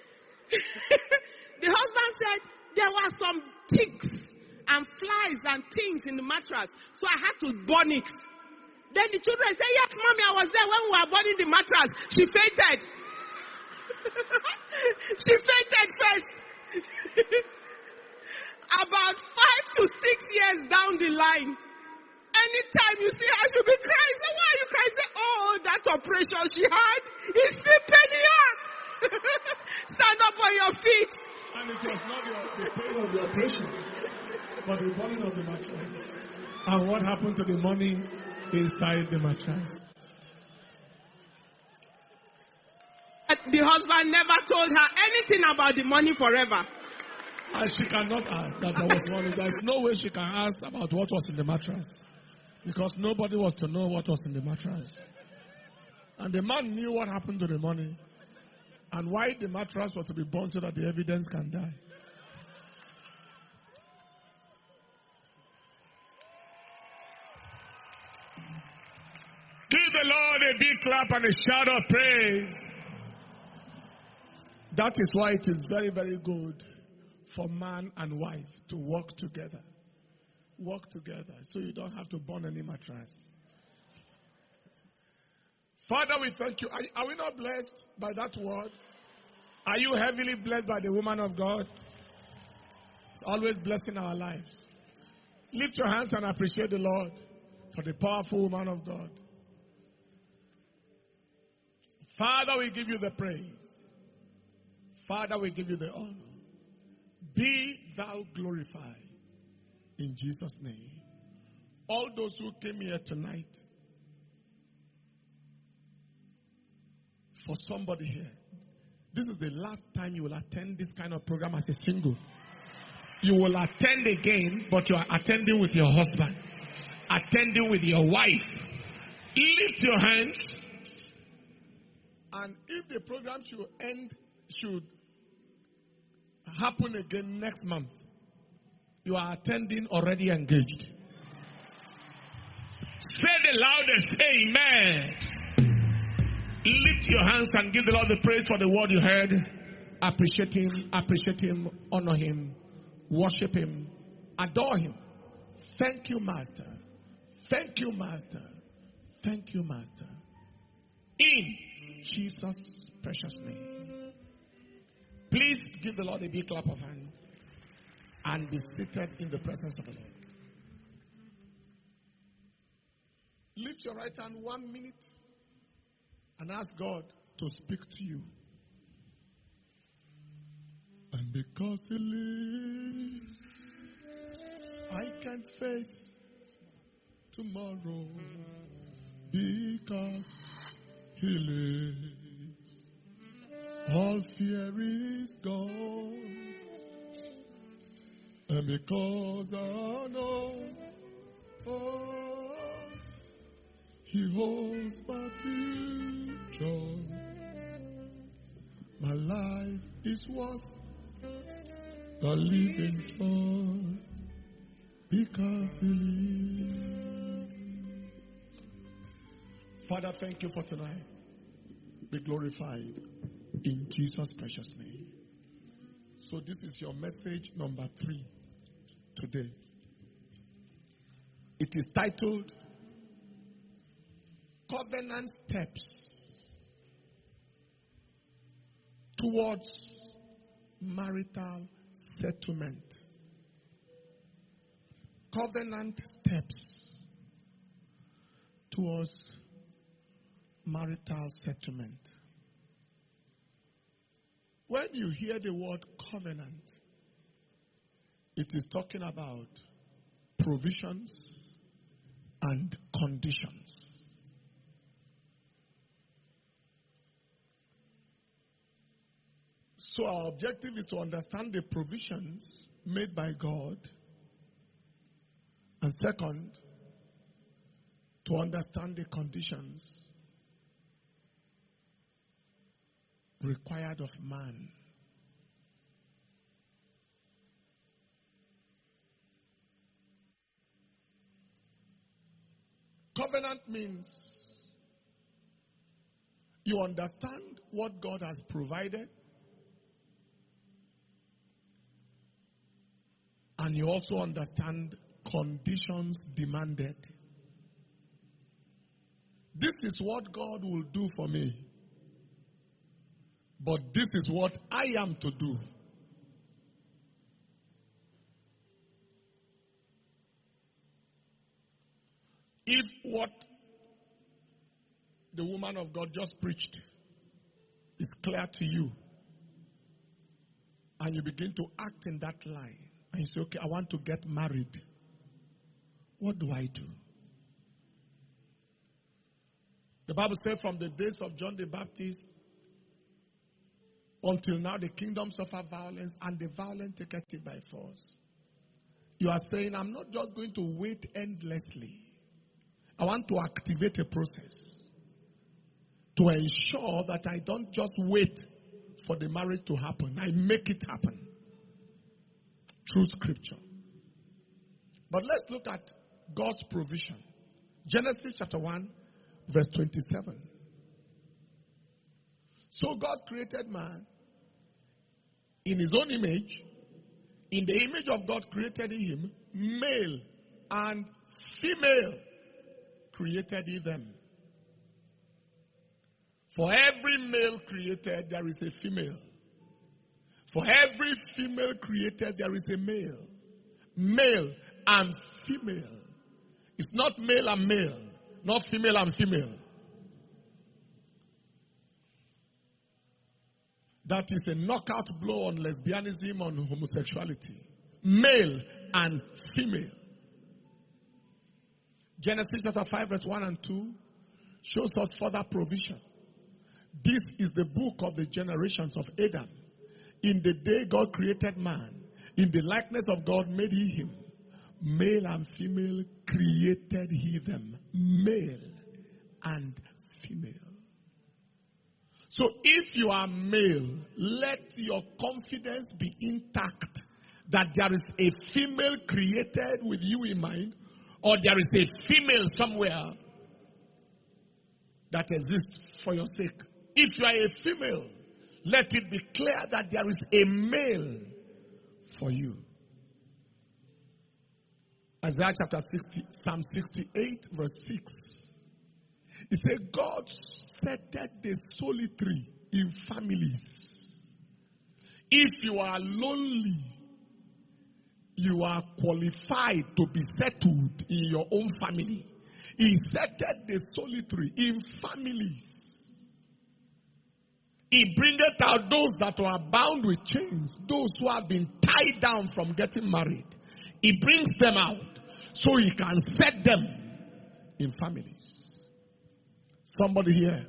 B: The husband said, "There were some ticks and flies and things in the mattress, so I had to burn it." Then the children said, "Yes, Mommy, I was there when we were burning the mattress." She fainted. She fainted first. About 5 to 6 years down the line, anytime you see her, she'll be crying. Say, "Why are you crying?" Say, "Oh, that operation she had, it's still paining her." Stand up on your feet.
A: And it was not the pain of the operation, but the burning of the mattress. And what happened to the money inside the mattress?
B: The husband never told her anything about the money forever.
A: And she cannot ask that there was money. There is no way she can ask about what was in the mattress. Because nobody was to know what was in the mattress. And the man knew what happened to the money. And why the mattress was to be burned so that the evidence can die. Give the Lord a big clap and a shout of praise. That is why it is very, very good for man and wife to work together. Work together so you don't have to burn any mattress. Father, we thank you. Are we not blessed by that word? Are you heavily blessed by the woman of God? It's always blessing our lives. Lift your hands and appreciate the Lord for the powerful woman of God. Father, we give you the praise. Father, we give you the honor. Be thou glorified in Jesus' name. All those who came here tonight, for somebody here, this is the last time you will attend this kind of program as a single. You will attend again, but you are attending with your husband, attending with your wife. Lift your hands. And if the program should happen again next month, you are attending already engaged. Say the loudest, amen. Lift your hands and give the Lord the praise for the word you heard. Appreciate him, honor him, worship him, adore him. Thank you, Master. Thank you, Master. Thank you, Master. In Jesus' precious name. Please give the Lord a big clap of hands and be seated in the presence of the Lord. Lift your right hand 1 minute and ask God to speak to you. And because He lives, I can face tomorrow. Because He lives, all fear is gone. And because I know, He holds my future, my life is worth the living just because He lives. Father, thank you for tonight. Be glorified in Jesus' precious name. So this is your message number 3 today. It is titled Covenant Steps Towards Marital Settlement. Covenant Steps Towards Marital Settlement. When you hear the word covenant, it is talking about provisions and conditions. So our objective is to understand the provisions made by God, and second, to understand the conditions required of man. Covenant means you understand what God has provided, and you also understand conditions demanded. This is what God will do for me, but this is what I am to do. If what the woman of God just preached is clear to you, and you begin to act in that line, and you say, okay, I want to get married, what do I do? The Bible says from the days of John the Baptist until now, the kingdom suffer violence, and the violent take it by force. You are saying, I'm not just going to wait endlessly. I want to activate a process to ensure that I don't just wait for the marriage to happen. I make it happen through scripture. But let's look at God's provision. Genesis chapter 1, verse 27. So God created man in his own image. In the image of God created he him, male and female created he them. For every male created, there is a female. For every female created, there is a male. Male and female. It's not male and male, not female and female. That is a knockout blow on lesbianism, on homosexuality. Male and female. Genesis chapter 5 verse 1 and 2 shows us further provision. This is the book of the generations of Adam. In the day God created man, in the likeness of God made he him. Male and female created he them. Male and female. So if you are male, let your confidence be intact that there is a female created with you in mind, or there is a female somewhere that exists for your sake. If you are a female, let it be clear that there is a male for you. Isaiah chapter 60, Psalm 68 verse 6. It says, God settled the solitary in families. If you are lonely, you are qualified to be settled in your own family. He settled the solitary in families. He bringeth out those that are bound with chains, those who have been tied down from getting married. He brings them out so he can set them in families. Somebody here,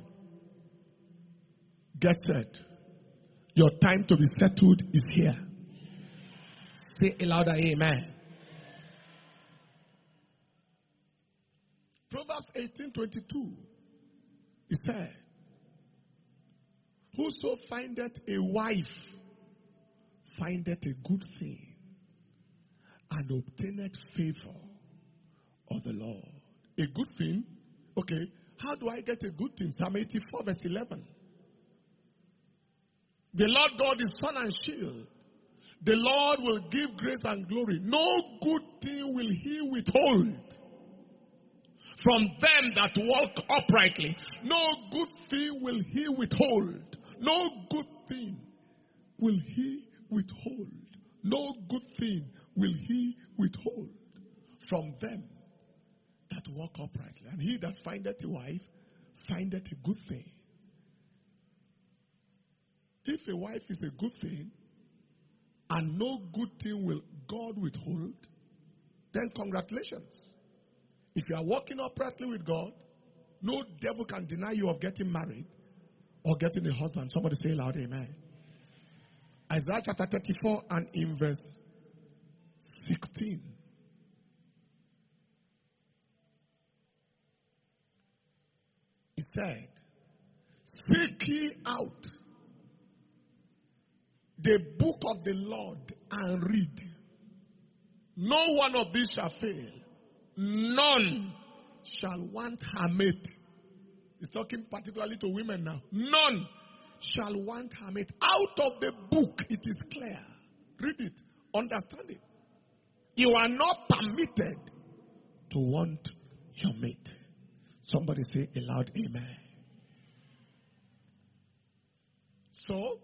A: get set. Your time to be settled is here. Say a louder amen. Proverbs 18:22. It said, whoso findeth a wife findeth a good thing and obtaineth favor of the Lord. A good thing? Okay. How do I get a good thing? Psalm 84 verse 11. The Lord God is sun and shield. The Lord will give grace and glory. No good thing will he withhold from them that walk uprightly. No good thing will he withhold. No good thing will he withhold. No good thing will he withhold from them that walk uprightly. And he that findeth a wife findeth a good thing. If a wife is a good thing, and no good thing will God withhold, then congratulations. If you are walking uprightly with God, no devil can deny you of getting married or getting a husband. Somebody say loud amen. Isaiah chapter 34 and in verse 16. He said, seek ye out the book of the Lord and read. No one of these shall fail. None shall want her mate. He's talking particularly to women now. None shall want her mate. Out of the book, it is clear. Read it. Understand it. You are not permitted to want your mate. Somebody say a loud amen. So,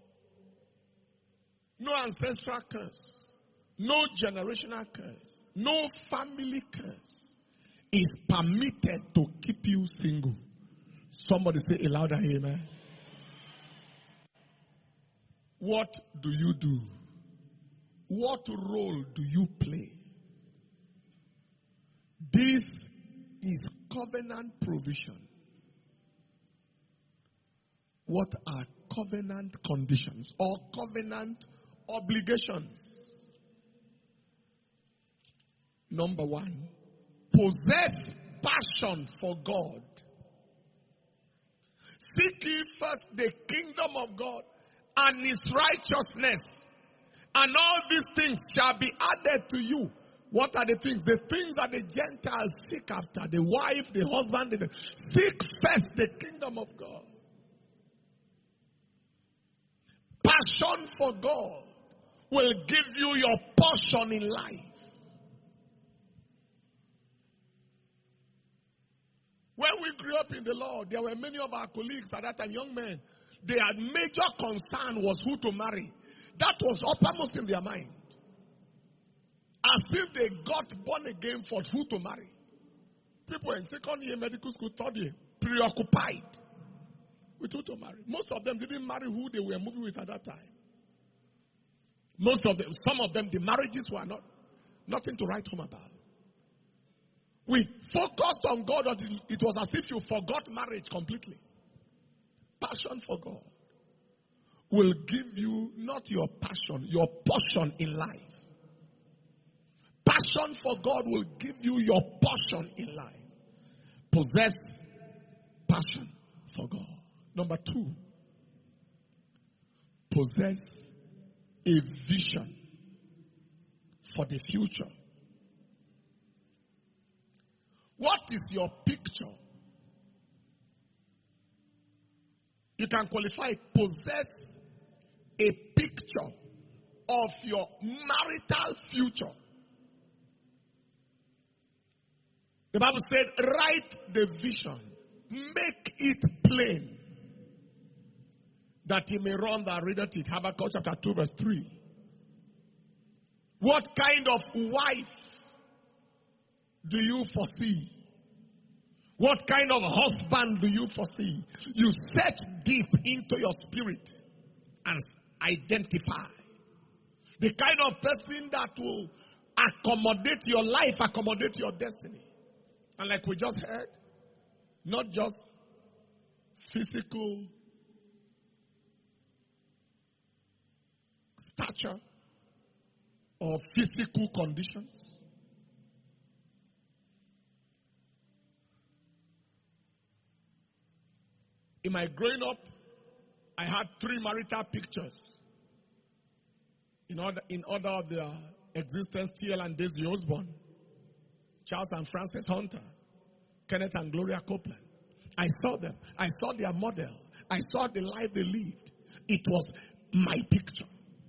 A: no ancestral curse, no generational curse, no family curse is permitted to keep you single. Somebody say a louder amen. What do you do? What role do you play? This is covenant provision. What are covenant conditions or covenant obligations? Number one, possess passion for God. Seek ye first the kingdom of God and his righteousness, and all these things shall be added to you. What are the things? The things that the Gentiles seek after, the wife, the husband. Seek first the kingdom of God. Passion for God will give you your portion in life. When we grew up in the Lord, there were many of our colleagues at that time, young men. Their major concern was who to marry. That was uppermost in their mind. As if they got born again for who to marry. People in second year medical school, third year, preoccupied. with who to marry. Most of them didn't marry who they were moving with at that time. Most of them, some of them, the marriages were nothing to write home about. We focused on God until it was as if you forgot marriage completely. Passion for God will give you not your passion, your portion in life. Passion for God will give you your portion in life. Possess passion for God. Number 2, possess a vision for the future. What is your picture? You can qualify it. Possess a picture of your marital future. The Bible said, write the vision, make it plain, that he may run that readeth it. Habakkuk chapter 2 verse 3. What kind of wife do you foresee? What kind of husband do you foresee? You search deep into your spirit and identify the kind of person that will accommodate your life, accommodate your destiny. And like we just heard, not just physical stature or physical conditions. In my growing up, I had 3 marital pictures. In order of their existence, T.L. and Daisy Osborne, Charles and Frances Hunter, Kenneth and Gloria Copeland. I saw them. I saw their model. I saw the life they lived. It was my picture.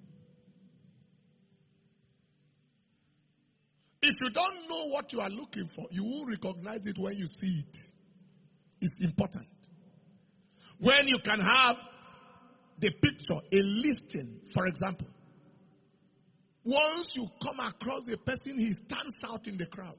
A: If you don't know what you are looking for, you will recognize it when you see it. It's important. When you can have the picture, a listing, for example. Once you come across the person, he stands out in the crowd.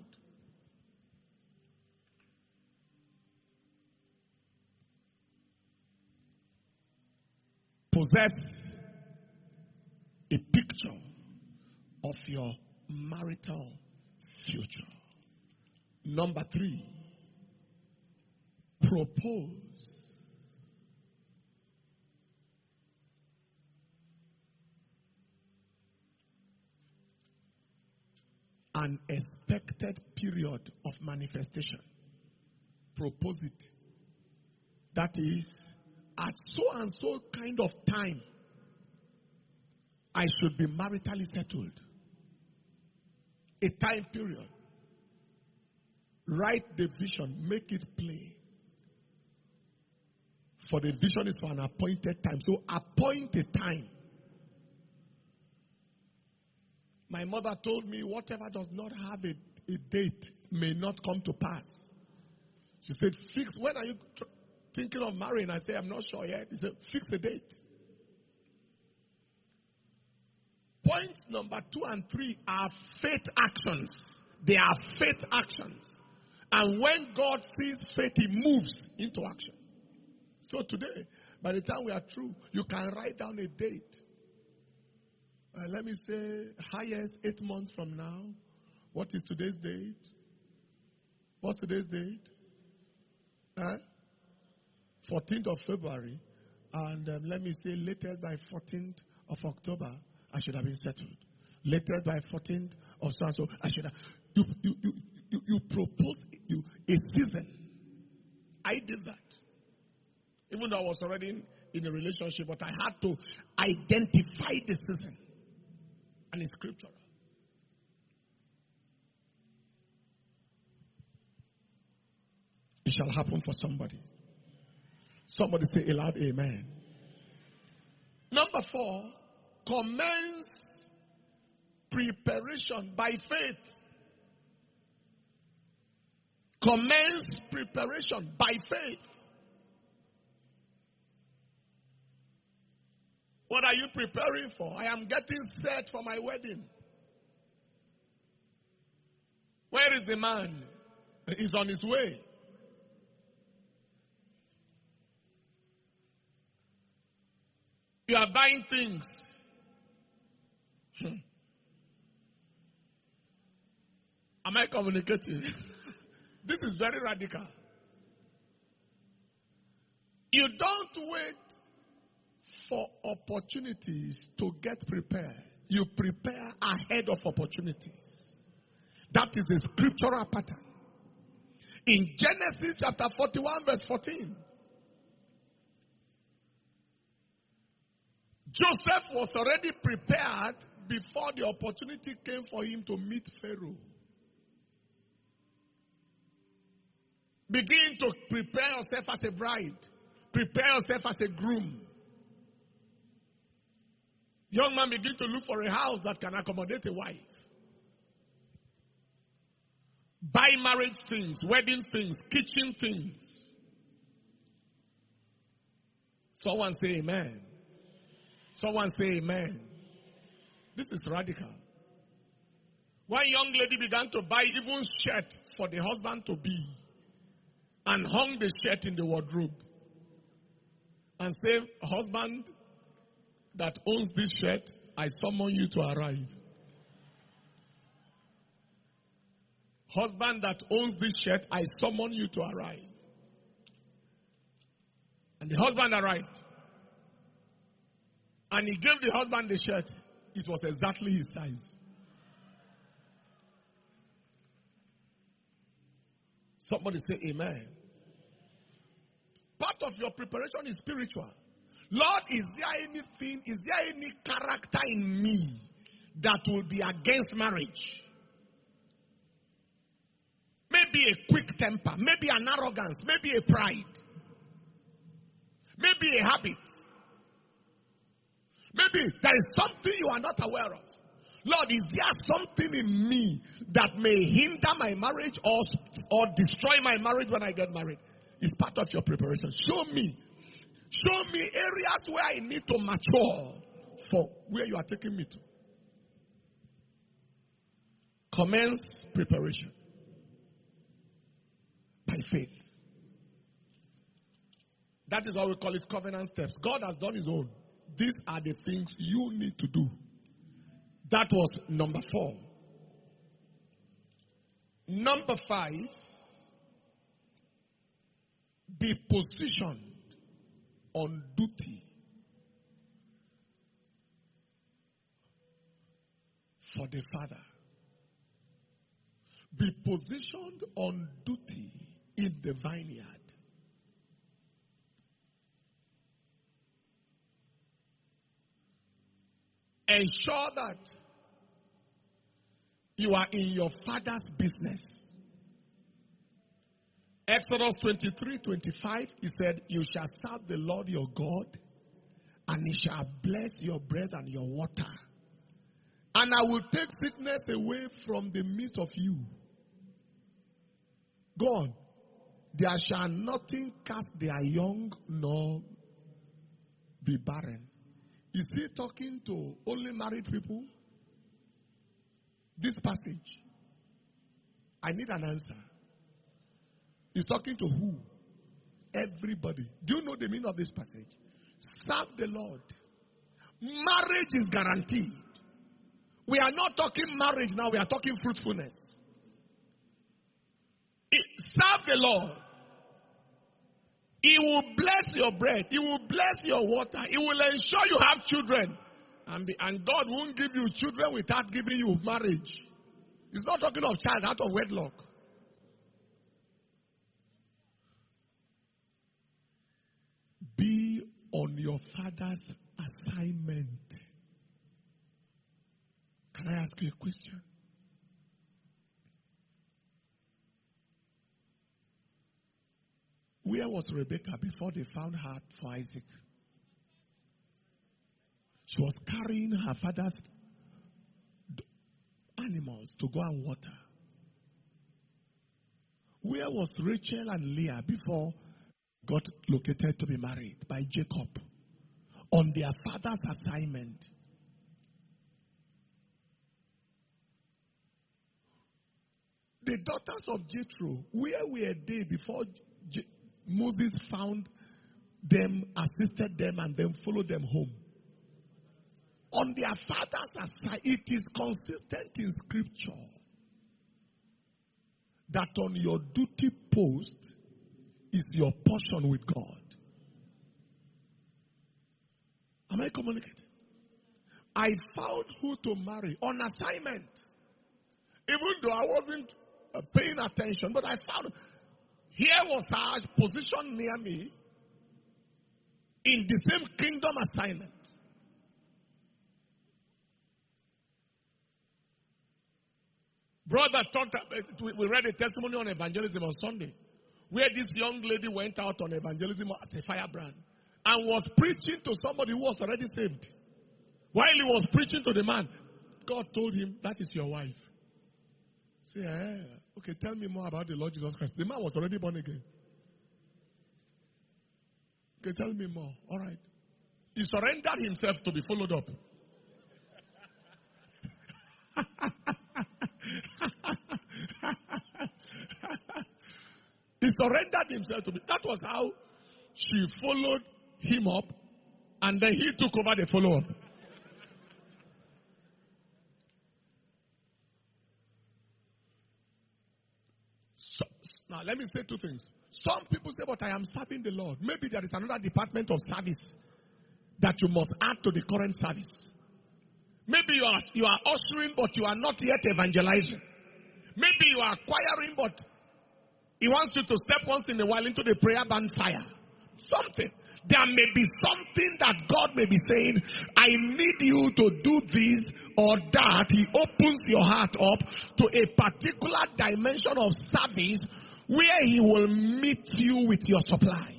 A: Possess a picture of your marital future. Number 3, propose. An expected period of manifestation. Propose it. That is, at so and so kind of time, I should be maritally settled. A time period. Write the vision, make it plain. For the vision is for an appointed time. So appoint a time. My mother told me, whatever does not have a date may not come to pass. She said, fix, when are you thinking of marrying? I say, I'm not sure yet. She said, fix a date. Points number 2 and 3 are faith actions. They are faith actions. And when God sees faith, he moves into action. So today, by the time we are through, you can write down a date. Let me say, highest 8 months from now. What is today's date? What's today's date? 14th of February. And let me say, latest by 14th of October, I should have been settled. Latest by 14th of so I should have. You propose a season. I did that. Even though I was already in a relationship, but I had to identify the season. And it's scriptural. It shall happen for somebody. Somebody say aloud, amen. Number 4, commence preparation by faith. Commence preparation by faith. What are you preparing for? I am getting set for my wedding. Where is the man? He's on his way. You are buying things. Am I communicating? This is very radical. You don't wait for opportunities to get prepared. You prepare ahead of opportunities. That is a scriptural pattern. In Genesis chapter 41 verse 14, Joseph was already prepared before the opportunity came for him to meet Pharaoh. Begin to prepare yourself as a bride. Prepare yourself as a groom. Young man, begin to look for a house that can accommodate a wife. Buy marriage things, wedding things, kitchen things. Someone say amen. Someone say amen. This is radical. One young lady began to buy even shirt for the husband to be and hung the shirt in the wardrobe and say, husband that owns this shirt, I summon you to arrive. Husband that owns this shirt, I summon you to arrive. And the husband arrived. And he gave the husband the shirt. It was exactly his size. Somebody say amen. Part of your preparation is spiritual. Lord, is there any character in me that will be against marriage? Maybe a quick temper, maybe an arrogance, maybe a pride, maybe a habit. Maybe there is something you are not aware of. Lord, is there something in me that may hinder my marriage or destroy my marriage when I get married? It's part of your preparation. Show me areas where I need to mature for where you are taking me to. Commence preparation by faith. That is why we call it covenant steps. God has done his own. These are the things you need to do. That was number 4. Number 5, be positioned on duty for the Father. Be positioned on duty in the vineyard. Ensure that you are in your Father's business. Exodus 23:25, he said, you shall serve the Lord your God, and he shall bless your bread and your water. And I will take sickness away from the midst of you. Go on. There shall nothing cast their young nor be barren. Is he talking to only married people? This passage, I need an answer. He's talking to who? Everybody. Do you know the meaning of this passage? Serve the Lord. Marriage is guaranteed. We are not talking marriage now, we are talking fruitfulness. Serve the Lord. He will bless your bread. He will bless your water. He will ensure you have children. And God won't give you children without giving you marriage. He's not talking of child out of wedlock. Be on your Father's assignment. Can I ask you a question? Where was Rebecca before they found her for Isaac? She was carrying her father's animals to go and water. Where was Rachel and Leah before got located to be married by Jacob? On their father's assignment. The daughters of Jethro, where were they before Moses found them, assisted them, and then followed them home? on their father's side, it is consistent in scripture that on your duty post is your portion with God. Am I communicating? I found who to marry on assignment. Even though I wasn't paying attention, but I found here was our position near me in the same kingdom assignment. Brother talked, we read a testimony on evangelism on Sunday, where this young lady went out on evangelism as a firebrand and was preaching to somebody who was already saved. While he was preaching to the man, God told him, that is your wife. Say, okay, tell me more about the Lord Jesus Christ. The man was already born again. Okay, tell me more. All right. He surrendered himself to be followed up. He surrendered himself to me. That was how she followed him up, and then he took over the follow-up. Now, let me say two things. Some people say, but I am serving the Lord. Maybe there is another department of service that you must add to the current service. Maybe you are ushering, but you are not yet evangelizing. Maybe you are choiring, but he wants you to step once in a while into the prayer band fire. Something. There may be something that God may be saying, I need you to do this or that. He opens your heart up to a particular dimension of service where he will meet you with your supply.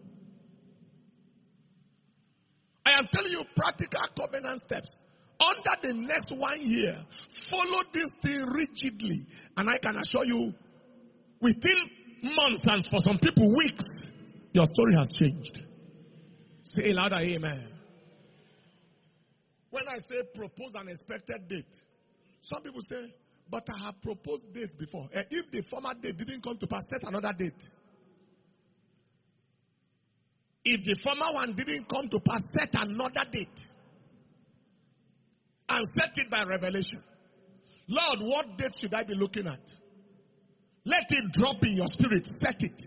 A: I am telling you practical covenant steps. Under the next 1 year, follow this thing rigidly. And I can assure you, within months and for some people weeks, your story has changed. Say louder, amen. When I say propose an expected date, some people say, but I have proposed dates before. If the former date didn't come to pass, set another date. If the former one didn't come to pass, set another date. And set it by revelation. Lord, what date should I be looking at? Let it drop in your spirit. Set it.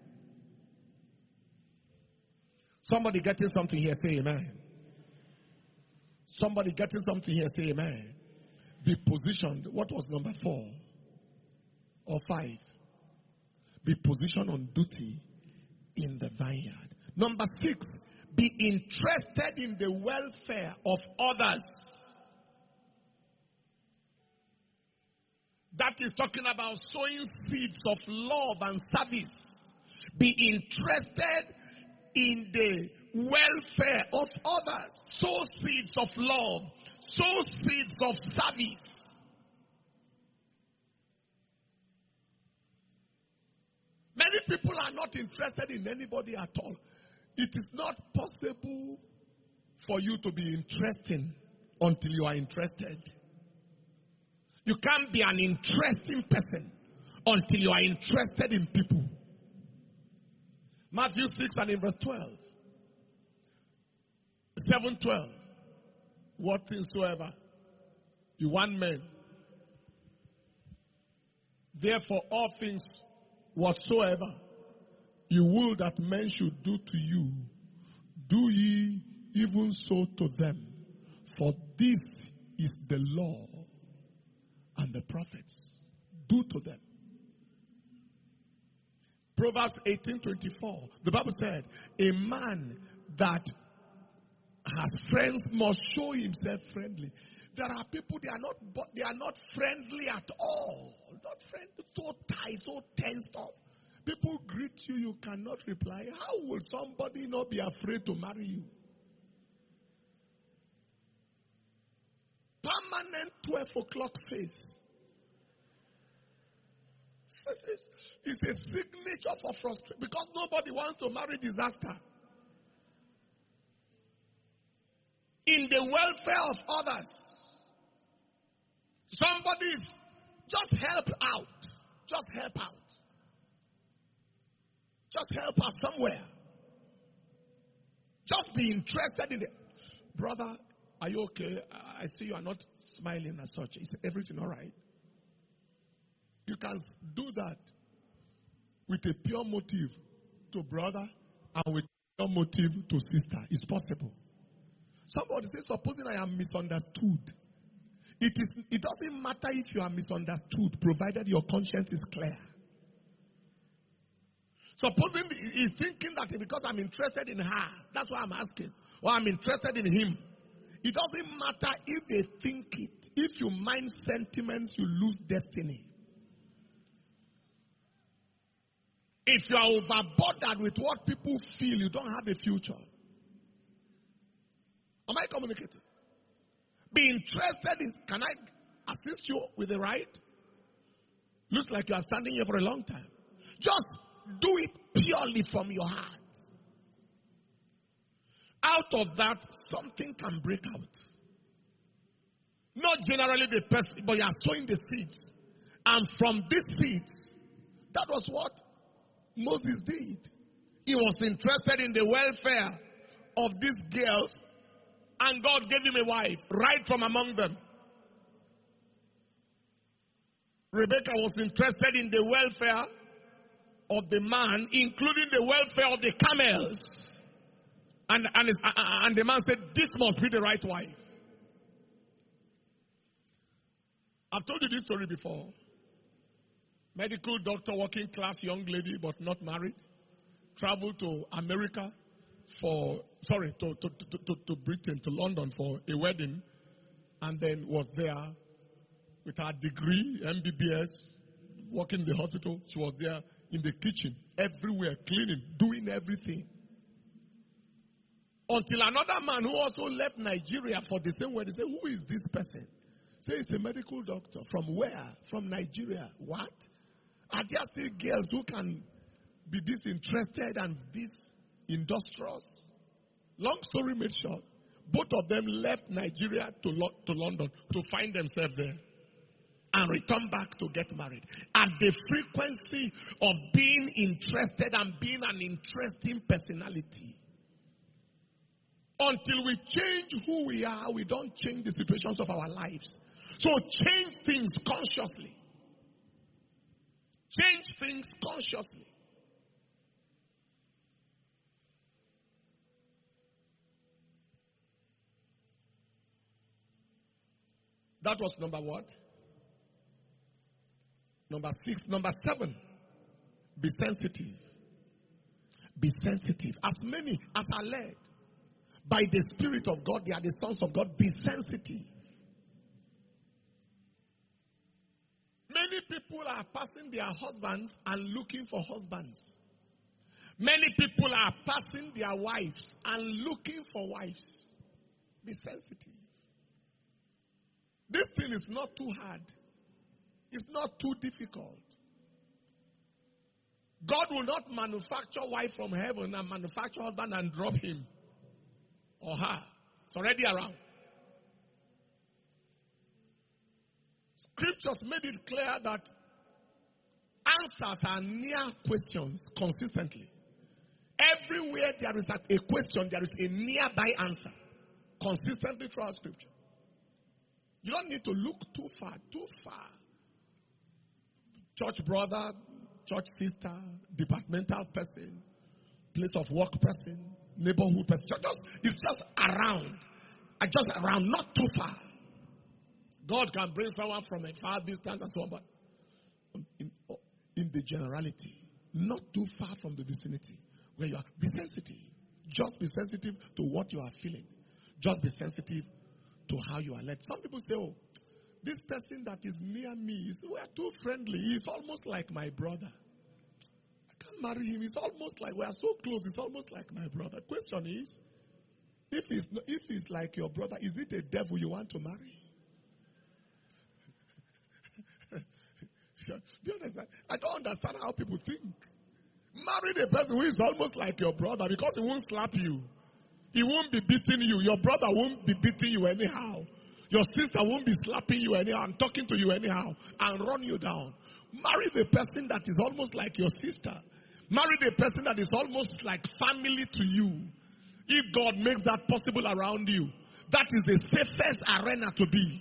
A: Somebody getting something here, say amen. Somebody getting something here, say amen. Be positioned. What was number 4 or 5? Be positioned on duty in the vineyard. Number 6, be interested in the welfare of others. That is talking about sowing seeds of love and service. Be interested in the welfare of others. Sow seeds of love. Sow seeds of service. Many people are not interested in anybody at all. It is not possible for you to be interesting until you are interested. You can't be an interesting person until you are interested in people. Matthew 6 and in verse 12. 7:12. What things soever you want men. Therefore all things whatsoever you will that men should do to you, do ye even so to them. For this is the law and the prophets. Do to them. Proverbs 18:24. The Bible said, a man that has friends must show himself friendly. There are people, they are not friendly at all. Not friendly, so tight, so tensed up. People greet you, you cannot reply. How will somebody not be afraid to marry you? Permanent 12 o'clock face. It's a signature for frustration because nobody wants to marry disaster. In the welfare of others, somebody's just help out. Just help out. Just help out somewhere. Just be interested in it. Brother, Are you okay? I see you are not smiling as such. Is everything all right? You can do that with a pure motive to brother and with a pure motive to sister. It's possible. Somebody says, supposing I am misunderstood. It doesn't matter if you are misunderstood, provided your conscience is clear. Supposing he's thinking that because I'm interested in her, that's why I'm asking, or I'm interested in him. It doesn't matter if they think it. If you mind sentiments, you lose destiny. If you are overburdened with what people feel, you don't have a future. Am I communicating? Be interested in, can I assist you with the ride? Looks like you are standing here for a long time. Just do it purely from your heart. Out of that, something can break out. Not generally the person, but you are sowing the seeds. And from these seeds, that was what Moses did. He was interested in the welfare of these girls, and God gave him a wife right from among them. Rebecca was interested in the welfare of the man, including the welfare of the camels. And the man said, this must be the right wife. I've told you this story before. Medical doctor, working class young lady, but not married, traveled to America to Britain, to London for a wedding, and then was there with her degree, MBBS, working in the hospital. She was there in the kitchen, everywhere, cleaning, doing everything. Until another man who also left Nigeria for the same wedding said, who is this person? Say, it's a medical doctor. From where? From Nigeria. What? Are there still girls who can be disinterested and this industrious? Long story made short, both of them left Nigeria to London to find themselves there and return back to get married. At the frequency of being interested and being an interesting personality. Until we change who we are, we don't change the situations of our lives. So change things consciously. Change things consciously. That was number what? Number 6. Number 7. Be sensitive. Be sensitive. As many as are led by the Spirit of God, they are the sons of God. Be sensitive. Many people are passing their husbands and looking for husbands. Many people are passing their wives and looking for wives. Be sensitive. This thing is not too hard. It's not too difficult. God will not manufacture wife from heaven and manufacture husband and drop him or her. It's already around. Scriptures made it clear that answers are near questions consistently. Everywhere there is a question, there is a nearby answer consistently throughout Scripture. You don't need to look too far. Church brother, church sister, departmental person, place of work person, neighborhood person. It's just around. Just around, not too far. God can bring someone from a far distance and so on, but in the generality, not too far from the vicinity where you are. Be sensitive. Just be sensitive to what you are feeling. Just be sensitive to how you are led. Some people say, oh, this person that is near me, we are too friendly. He's almost like my brother. I can't marry him. It's almost like we are so close. It's almost like my brother. Question is, if he's like your brother, is it a devil you want to marry? Do you understand? I don't understand how people think. Marry the person who is almost like your brother because he won't slap you. He won't be beating you. Your brother won't be beating you anyhow. Your sister won't be slapping you anyhow and talking to you anyhow and run you down. Marry the person that is almost like your sister. Marry the person that is almost like family to you. If God makes that possible around you. that is the safest arena to be.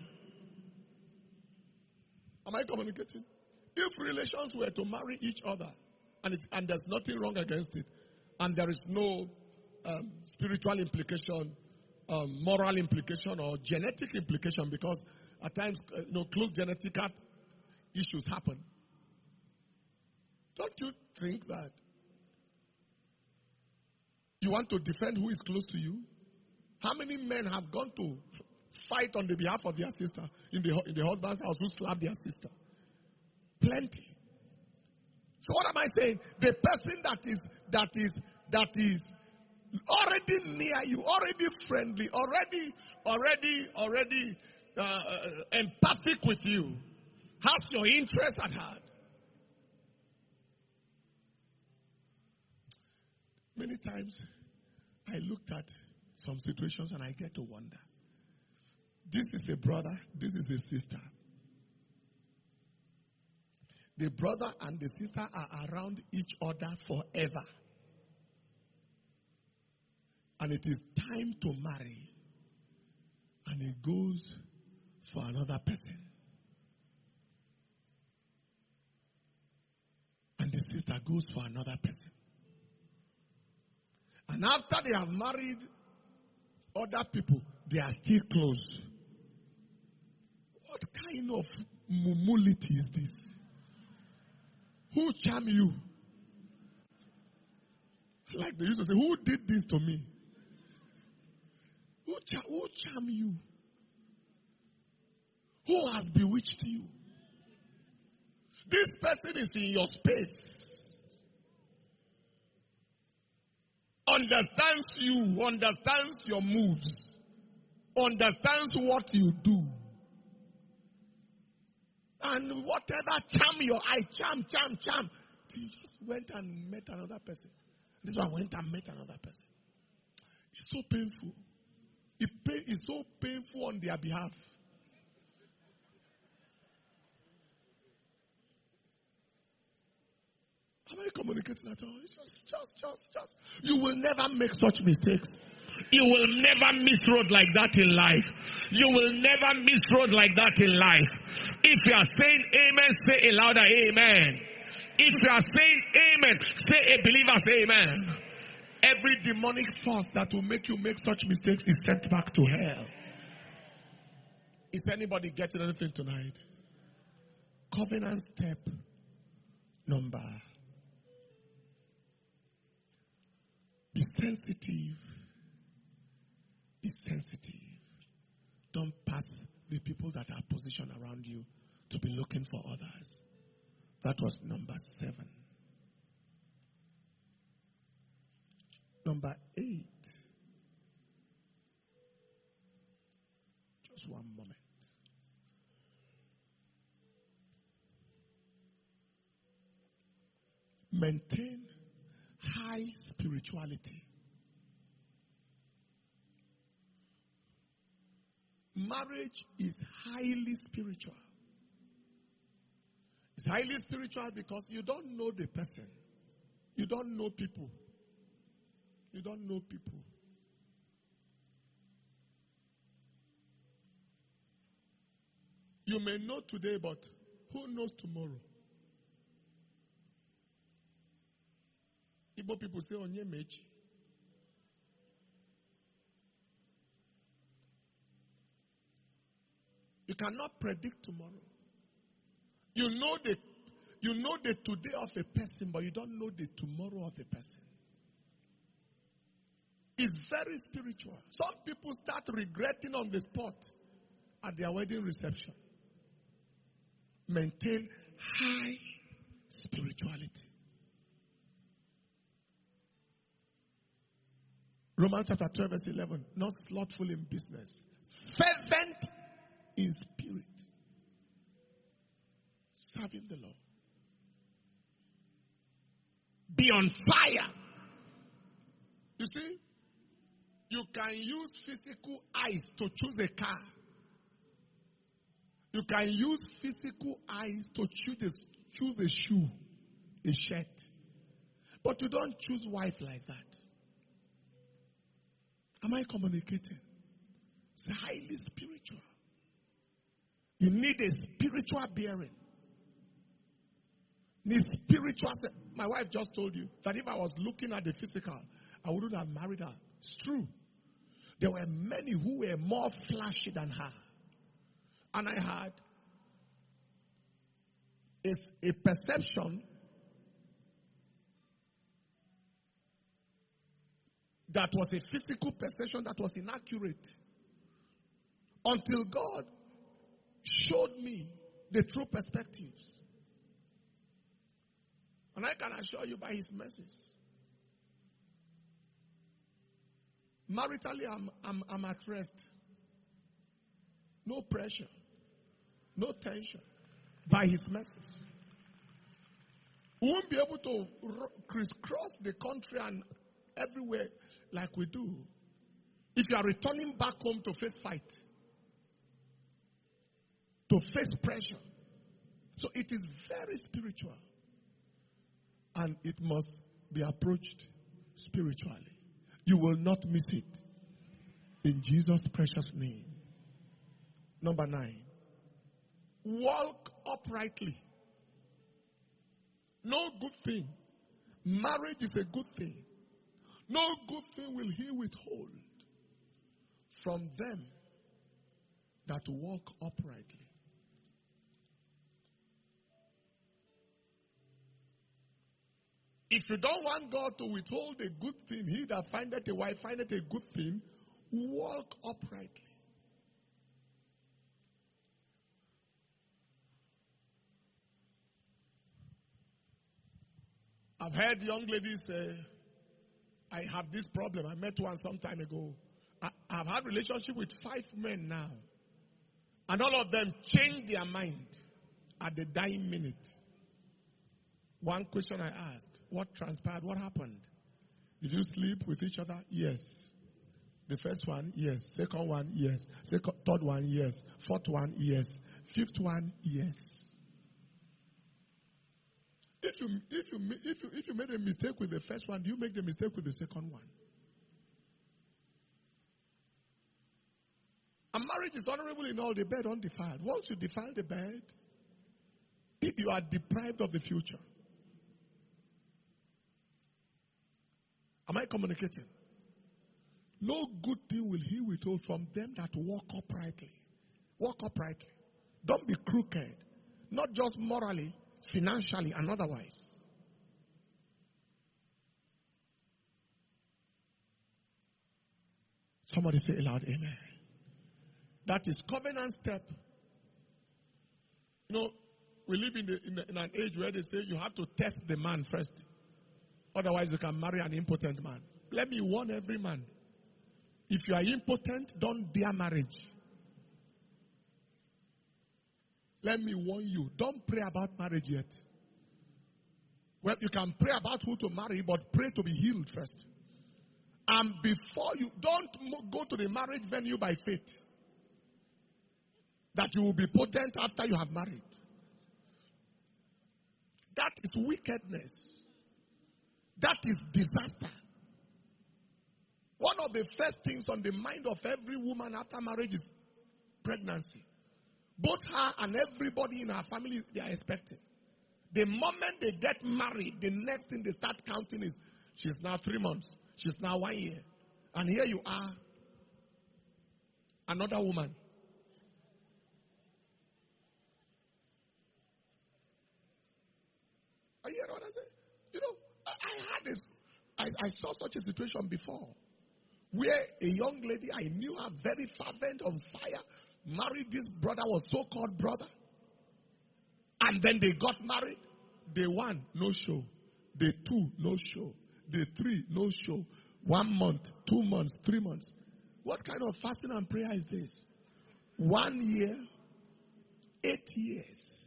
A: Am I communicating? If relations were to marry each other, and there's nothing wrong against it, and there is no spiritual implication, moral implication, or genetic implication, because at times, close genetic issues happen. Don't you think that you want to defend who is close to you? How many men have gone to fight on the behalf of their sister in the husband's house who slapped their sister? Plenty. So what am I saying? The person that is already near you, already friendly, already empathic with you, has your interests at heart. Many times I looked at some situations and I get to wonder. This is a brother, this is a sister. The brother and the sister are around each other forever. And it is time to marry. And he goes for another person. And the sister goes for another person. And after they have married other people, they are still close. What kind of mumulity is this? Who charm you? Like they used to say, who did this to me? Who charm you? Who has bewitched you? This person is in your space. Understands you, understands your moves, understands what you do. And whatever charm your eye, charm. He just went and met another person. This one went and met another person. It's so painful. It's so painful on their behalf. Am I communicating at all? It's just. You will never make such mistakes. You will never miss road like that in life. You will never miss road like that in life. If you are saying amen, say a louder amen. If you are saying amen, say a believer's amen. Every demonic force that will make you make such mistakes is sent back to hell. Is anybody getting anything tonight? Covenant step number. Be sensitive. Be sensitive. Don't pass the people that are positioned around you to be looking for others. That was number 7. Number 8. Just one moment. Maintain high spirituality. Marriage is highly spiritual. It's highly spiritual because you don't know the person. You don't know people. You don't know people. You may know today, but who knows tomorrow? Igbo people say, Onye mechi. You cannot predict tomorrow. You know the today of a person, but you don't know the tomorrow of a person. It's very spiritual. Some people start regretting on the spot at their wedding reception. Maintain high spirituality. Romans chapter 12 verse 11. Not slothful in business. Fervent in spirit. Serving the Lord. Be on fire. You see, you can use physical eyes to choose a car. You can use physical eyes to choose a shoe, a shirt. But you don't choose wife like that. Am I communicating? It's highly spiritual. You need a spiritual bearing. Need spiritual. My wife just told you that if I was looking at the physical, I wouldn't have married her. It's true. There were many who were more flashy than her. And I had a perception that was a physical perception that was inaccurate. Until God showed me the true perspectives. And I can assure you by His mercies. Maritally, I'm at rest. No pressure. No tension. By His mercies. We won't be able to crisscross the country and everywhere like we do if you are returning back home to face fight, to face pressure. So it is very spiritual, and it must be approached spiritually. You will not miss it in Jesus' precious name. Number 9, walk uprightly. No good thing. Marriage is a good thing. No good thing will He withhold from them that walk uprightly. If you don't want God to withhold a good thing, he that findeth a wife findeth a good thing, walk uprightly. I've heard young ladies say, I have this problem. I met one some time ago. I've had relationship with 5 men now. And all of them changed their mind at the dying minute. One question I asked, what transpired? What happened? Did you sleep with each other? Yes. The first one, yes. Second one, yes. Third one, yes. Fourth one, yes. Fifth one, yes. If you made a mistake with the first one, do you make the mistake with the second one? A marriage is honorable in all, the bed undefiled. Once you defile the bed, you are deprived of the future. Am I communicating? No good thing will He withhold from them that walk uprightly. Walk uprightly. Don't be crooked. Not just morally, financially, and otherwise. Somebody say aloud, amen. That is covenant step. You know, we live in an age where they say you have to test the man first. Otherwise, you can marry an impotent man. Let me warn every man. If you are impotent, don't dare marriage. Let me warn you. Don't pray about marriage yet. Well, you can pray about who to marry, but pray to be healed first. And before you, don't go to the marriage venue by faith. That you will be potent after you have married. That is wickedness. That is disaster. One of the first things on the mind of every woman after marriage is pregnancy. Both her and everybody in her family, they are expecting. The moment they get married, the next thing they start counting is, she's now 3 months. She's now 1 year. And here you are, another woman. Are you hearing what I say? You know, I had this, I saw such a situation before. Where a young lady, I knew her very fervent, on fire, married this brother, was so-called brother. And then they got married. Day 1, no show. Day 2, no show. Day 3, no show. 1 month, 2 months, 3 months. What kind of fasting and prayer is this? 1 year, 8 years.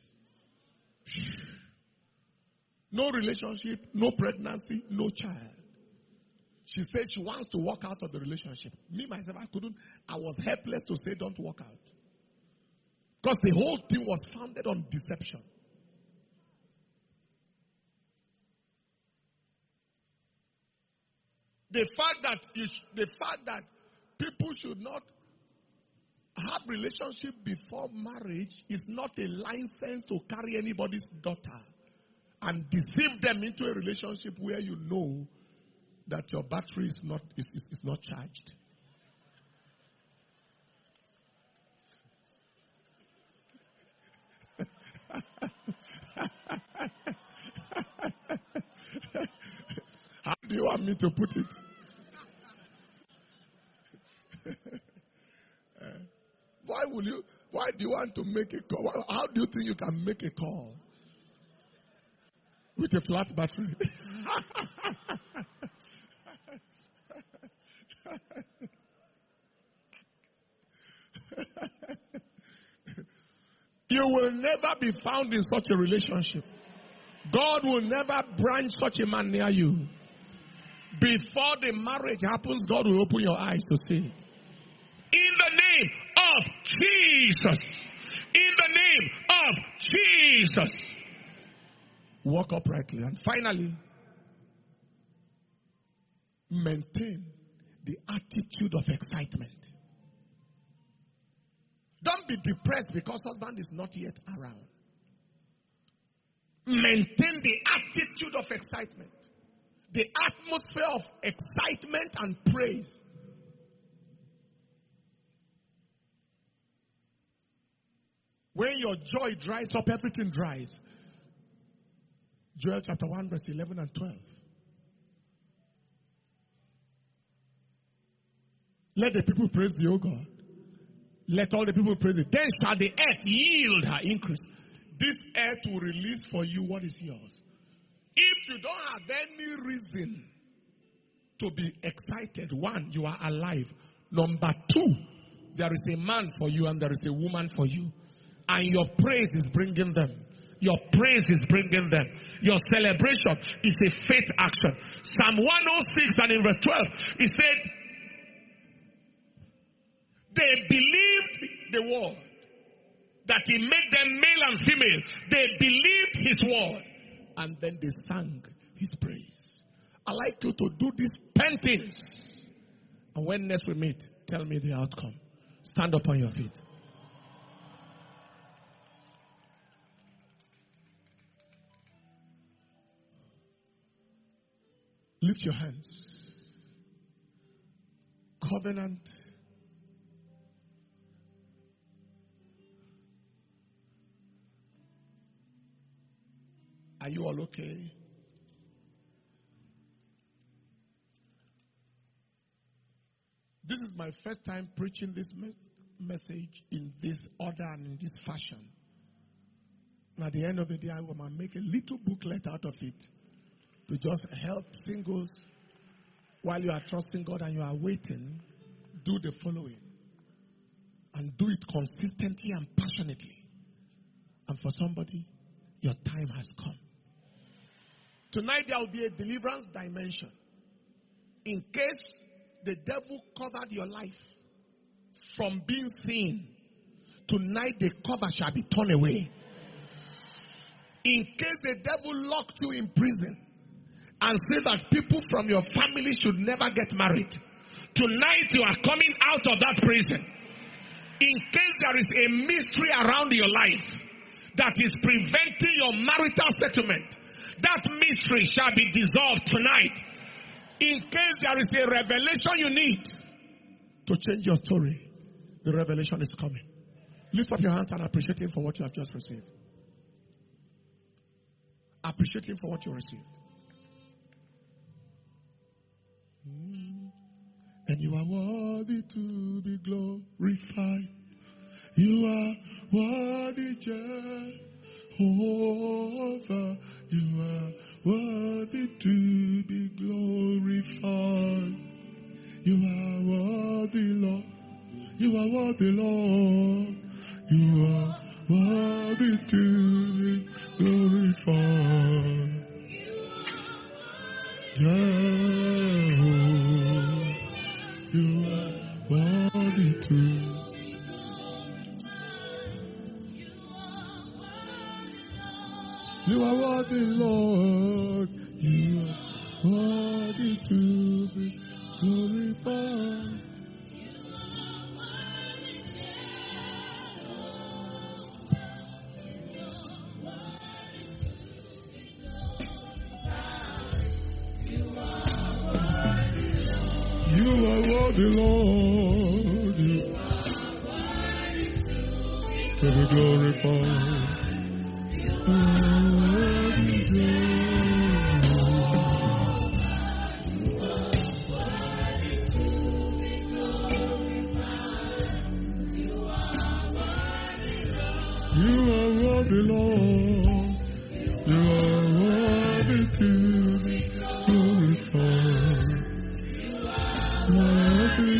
A: No relationship, no pregnancy, no child. She says she wants to walk out of the relationship. Me, myself, I couldn't. I was helpless to say don't walk out. Because the whole thing was founded on deception. The fact that people should not have relationship before marriage is not a license to carry anybody's daughter and deceive them into a relationship where you know that your battery is not charged. How do you want me to put it? Why do you want to make a call? How do you think you can make a call with a flat battery? You will never be found in such a relationship. God will never branch such a man near you. Before the marriage happens, God will open your eyes to see it. In the name of Jesus. In the name of Jesus. Walk uprightly. And finally, maintain the attitude of excitement. Don't be depressed because husband is not yet around. Maintain the attitude of excitement. The atmosphere of excitement and praise. When your joy dries up, everything dries. Joel chapter 1 verse 11 and 12. Let the people praise thee, O God. Let all the people praise thee. Then shall the earth yield her increase. This earth will release for you what is yours. If you don't have any reason to be excited, one, you are alive. Number two, there is a man for you and there is a woman for you. And your praise is bringing them. Your praise is bringing them. Your celebration is a faith action. Psalm 106 and in verse 12, it said, they believed the word, that he made them male and female. They believed his word. And then they sang his praise. I like you to do these 10 things. And when next we meet, tell me the outcome. Stand up on your feet. Lift your hands. Covenant. Are you all okay? This is my first time preaching this message in this order and in this fashion. And at the end of the day, I will make a little booklet out of it to just help singles while you are trusting God and you are waiting. Do the following. And do it consistently and passionately. And for somebody, your time has come. Tonight there will be a deliverance dimension. In case the devil covered your life from being seen, tonight the cover shall be torn away. In case the devil locked you in prison and said that people from your family should never get married, tonight you are coming out of that prison. In case there is a mystery around your life that is preventing your marital settlement, that mystery shall be dissolved tonight. In case there is a revelation you need to change your story, the revelation is coming. Lift up your hands and appreciate him for what you have just received. Appreciate him for what you received. And you are worthy to be glorified. You are worthy, Jehovah. You are worthy to be glorified. You are worthy, Lord. You are worthy, Lord. You are worthy to be glorified. Jehovah. You are worthy to. You are worthy, Lord. You are worthy to be glorified. worthy, Lord. To be glorified. You are worthy, Lord. You are worthy to be glorified. Worthy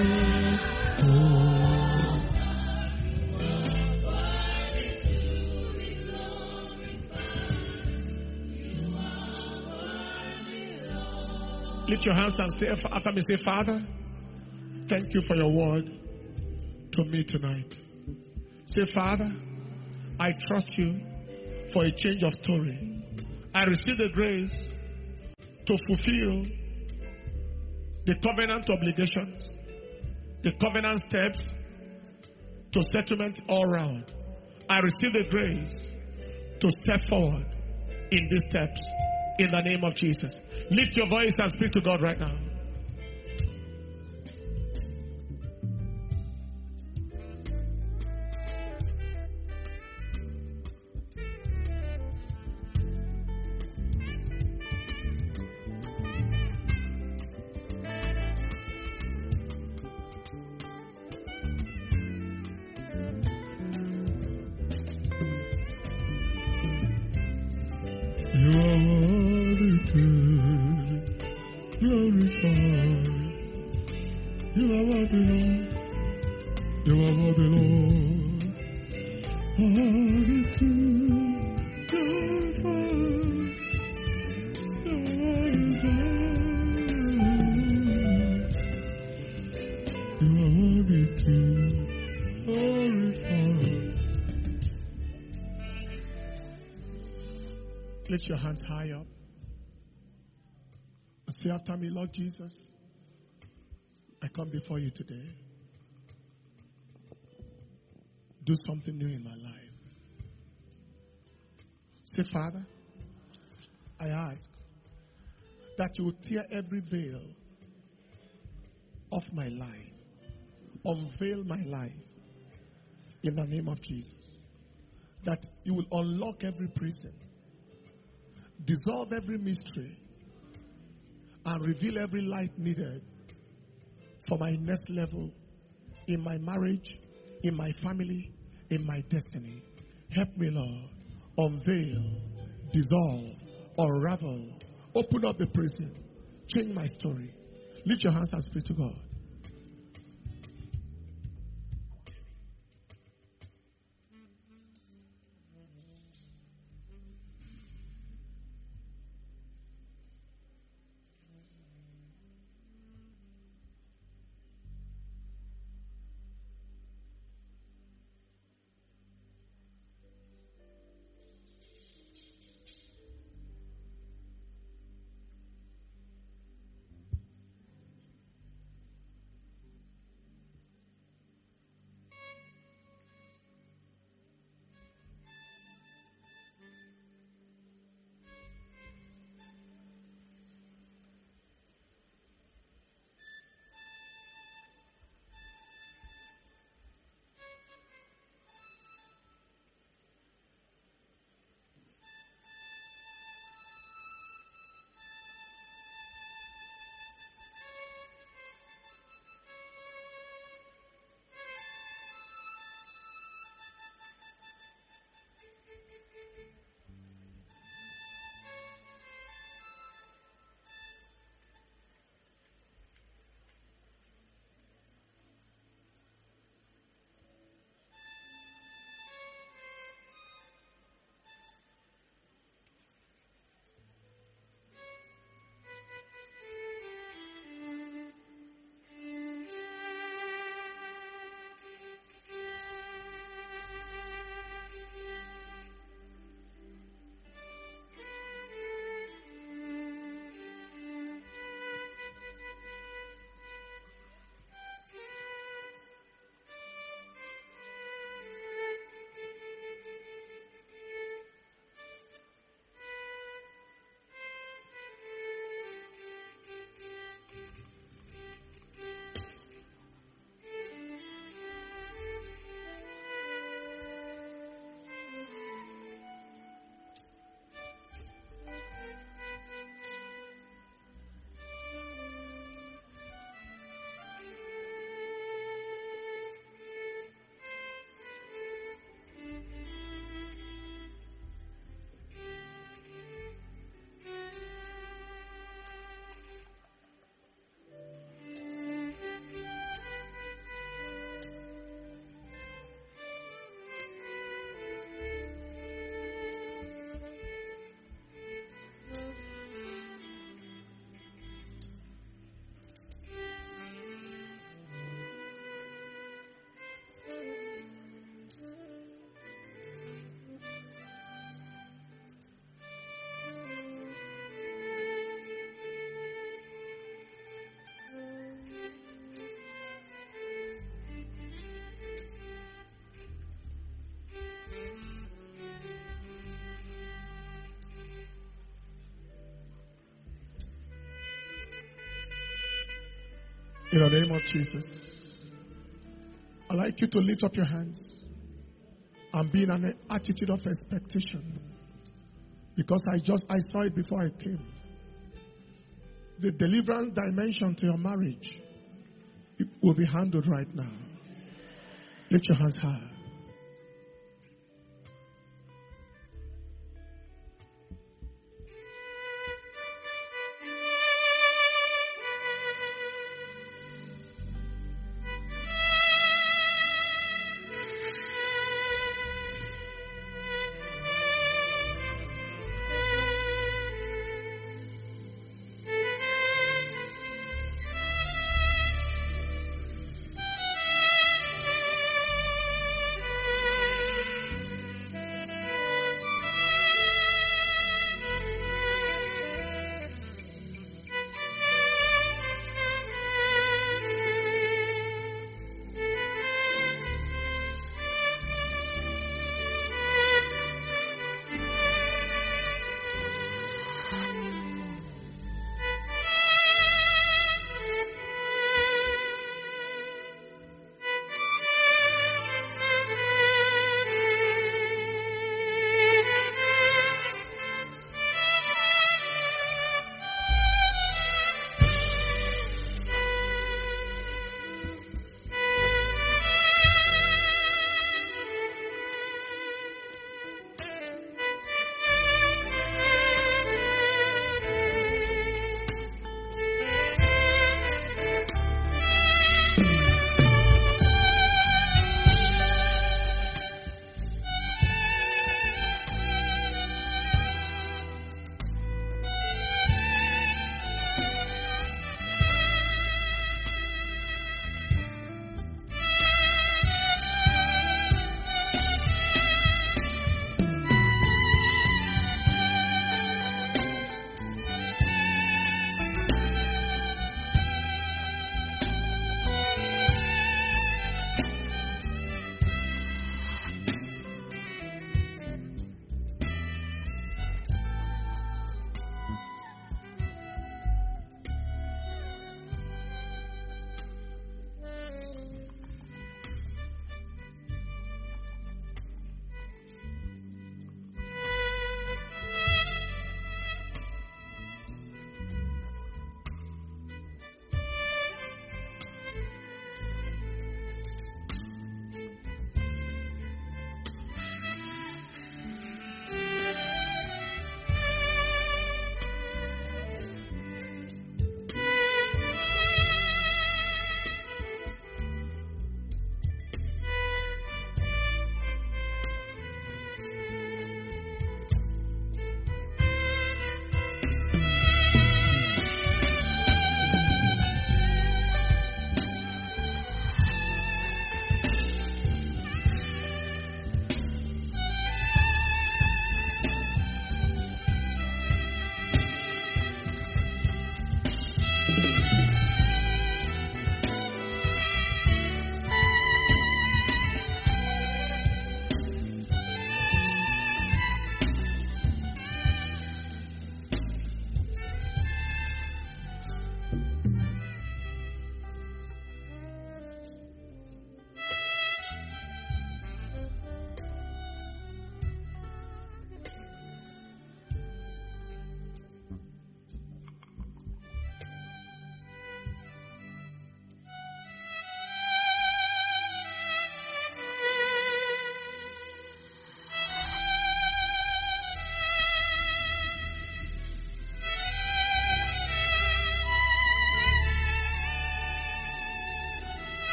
A: Lift your hands and say after me, say, Father, thank you for your word to me tonight. Say, Father, I trust you for a change of story. I receive the grace to fulfill the covenant obligations, the covenant steps to settlement all round. I receive the grace to step forward in these steps in the name of Jesus. Lift your voice and speak to God right now. You are worthy to glorify. You are worthy, Lord. You are worthy, Lord. Worthy to glorify. You are worthy to glorify. Lift your hands high up and say after me, Lord Jesus, I come before you today. Do something new in my life. Say, Father, I ask that you will tear every veil of my life, unveil my life in the name of Jesus. That you will unlock every prison, dissolve every mystery, and reveal every light needed for my next level in my marriage, in my family, in my destiny. Help me, Lord. Unveil, dissolve, unravel, open up the prison, change my story. Lift your hands and speak to God. In the name of Jesus. I'd like you to lift up your hands and be in an attitude of expectation. Because I saw it before I came. The deliverance dimension to your marriage, it will be handled right now. Lift your hands high.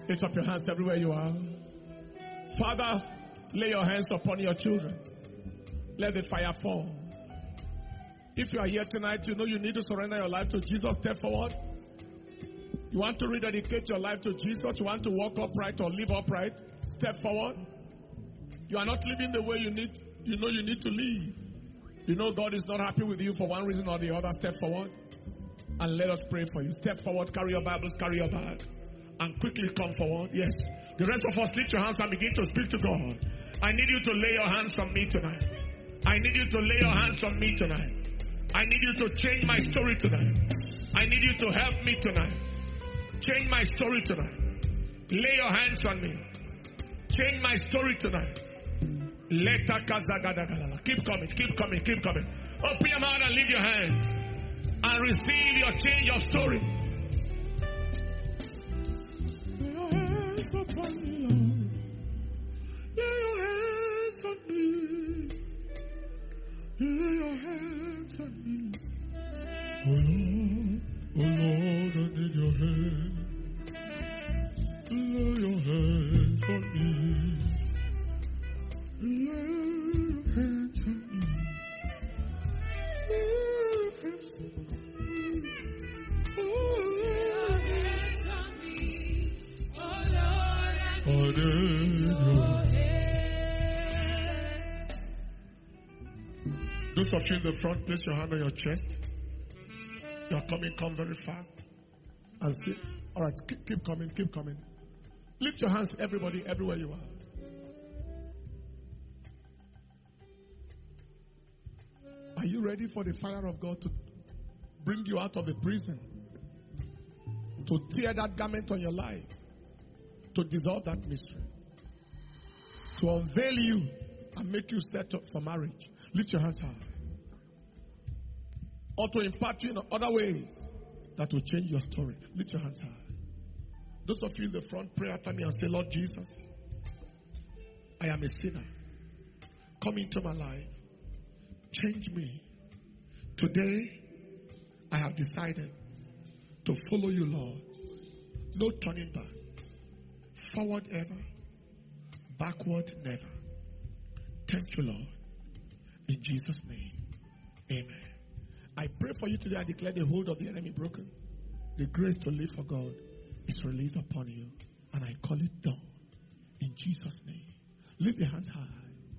A: Lift up your hands everywhere you are. Father, lay your hands upon your children. Let the fire fall. If you are here tonight, you know you need to surrender your life to Jesus. Step forward. You want to rededicate your life to Jesus. You want to walk upright or live upright. Step forward. You are not living the way you need to live. You know God is not happy with you for one reason or the other. Step forward and let us pray for you. Step forward, carry your Bibles, carry your bag, and quickly come forward. Yes. The rest of us, lift your hands and begin to speak to God. I need you to lay your hands on me tonight. I need you to lay your hands on me tonight. I need you to change my story tonight. I need you to help me tonight. Change my story tonight. Lay your hands on me. Change my story tonight. Keep coming, keep coming, keep coming. Open your mouth and leave your hands and receive your change of story. Lay your hands upon me, Lord. Lay your hands on me. Lay your hands on me. Oh Lord, I need your hands. Lay your hands on me. Lay your hands on me. Lay your hands on me. Oh Lord, I need your hands. Those of you in the front, place your hand on your chest. You are coming, come very fast. And see. All right, keep coming, keep coming. Lift your hands, everybody, everywhere you are. Are you ready for the fire of God to bring you out of the prison? To tear that garment on your life? To dissolve that mystery? To unveil you and make you set up for marriage? Lift your hands high. Or to impart you in other ways that will change your story. Lift your hands high. Those of you in the front, pray after me and say, Lord Jesus, I am a sinner. Come into my life. Change me. Today, I have decided to follow you, Lord. No turning back. Forward ever. Backward never. Thank you, Lord. In Jesus' name. Amen. I pray for you today. I declare the hold of the enemy broken. The grace to live for God is released upon you. And I call it done. In Jesus' name. Lift your hands high.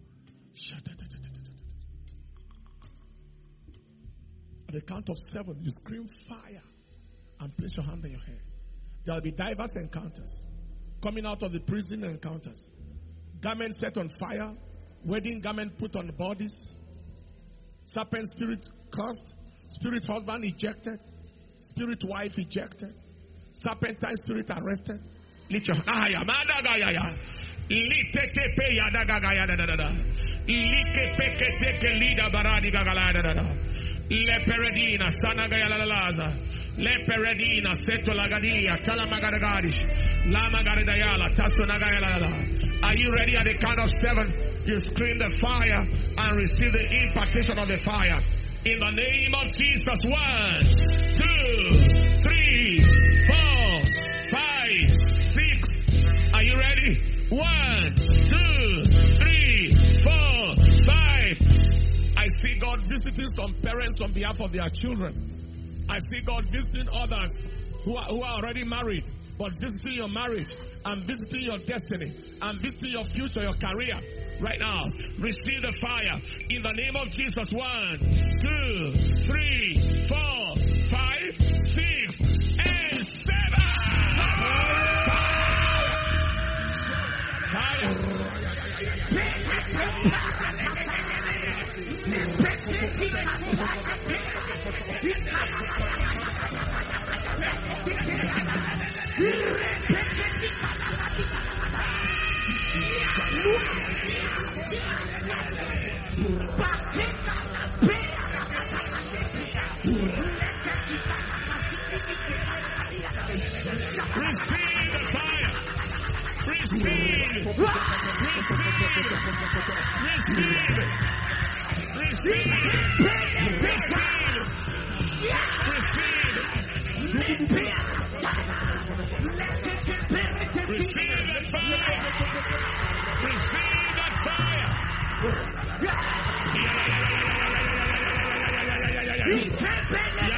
A: At the count of 7, you scream fire and place your hand on your head. There will be diverse encounters. Coming out of the prison encounters. Garment set on fire. Wedding garment put on bodies. Serpent spirit cursed. Spirit husband ejected. Spirit wife ejected. Serpentine spirit arrested. Lift your hand. Leperedina, Sanagayalaza, Leperedina, Setolagadia, Talamagadagadish, Lamagadayala, Tasonagayala. Are you ready? At the count of 7, you scream the fire and receive the impartation of the fire. In the name of Jesus. 1, 2, 3, 4, 5, 6. Are you ready? 1, 2, 3, 4, 5. I see God visiting some parents on behalf of their children. I see God visiting others who are already married, but visiting your marriage and visiting your destiny and visiting your future, your career. Right now, receive the fire in the name of Jesus. 1, 2, 3, 4, 5, 6, and 7. Receive the fire. Receive. Receive.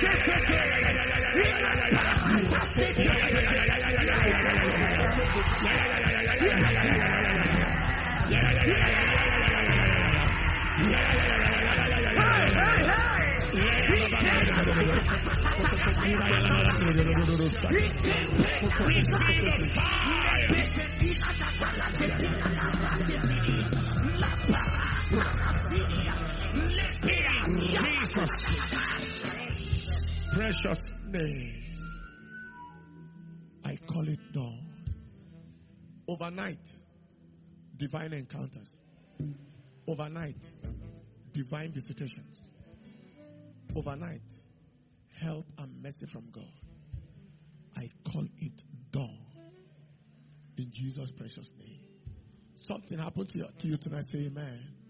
A: Precious name. I call it dawn. Overnight, divine encounters. Overnight, divine visitations. Overnight, help and mercy from God. I call it dawn. In Jesus' precious name. Something happened to you tonight. Say amen.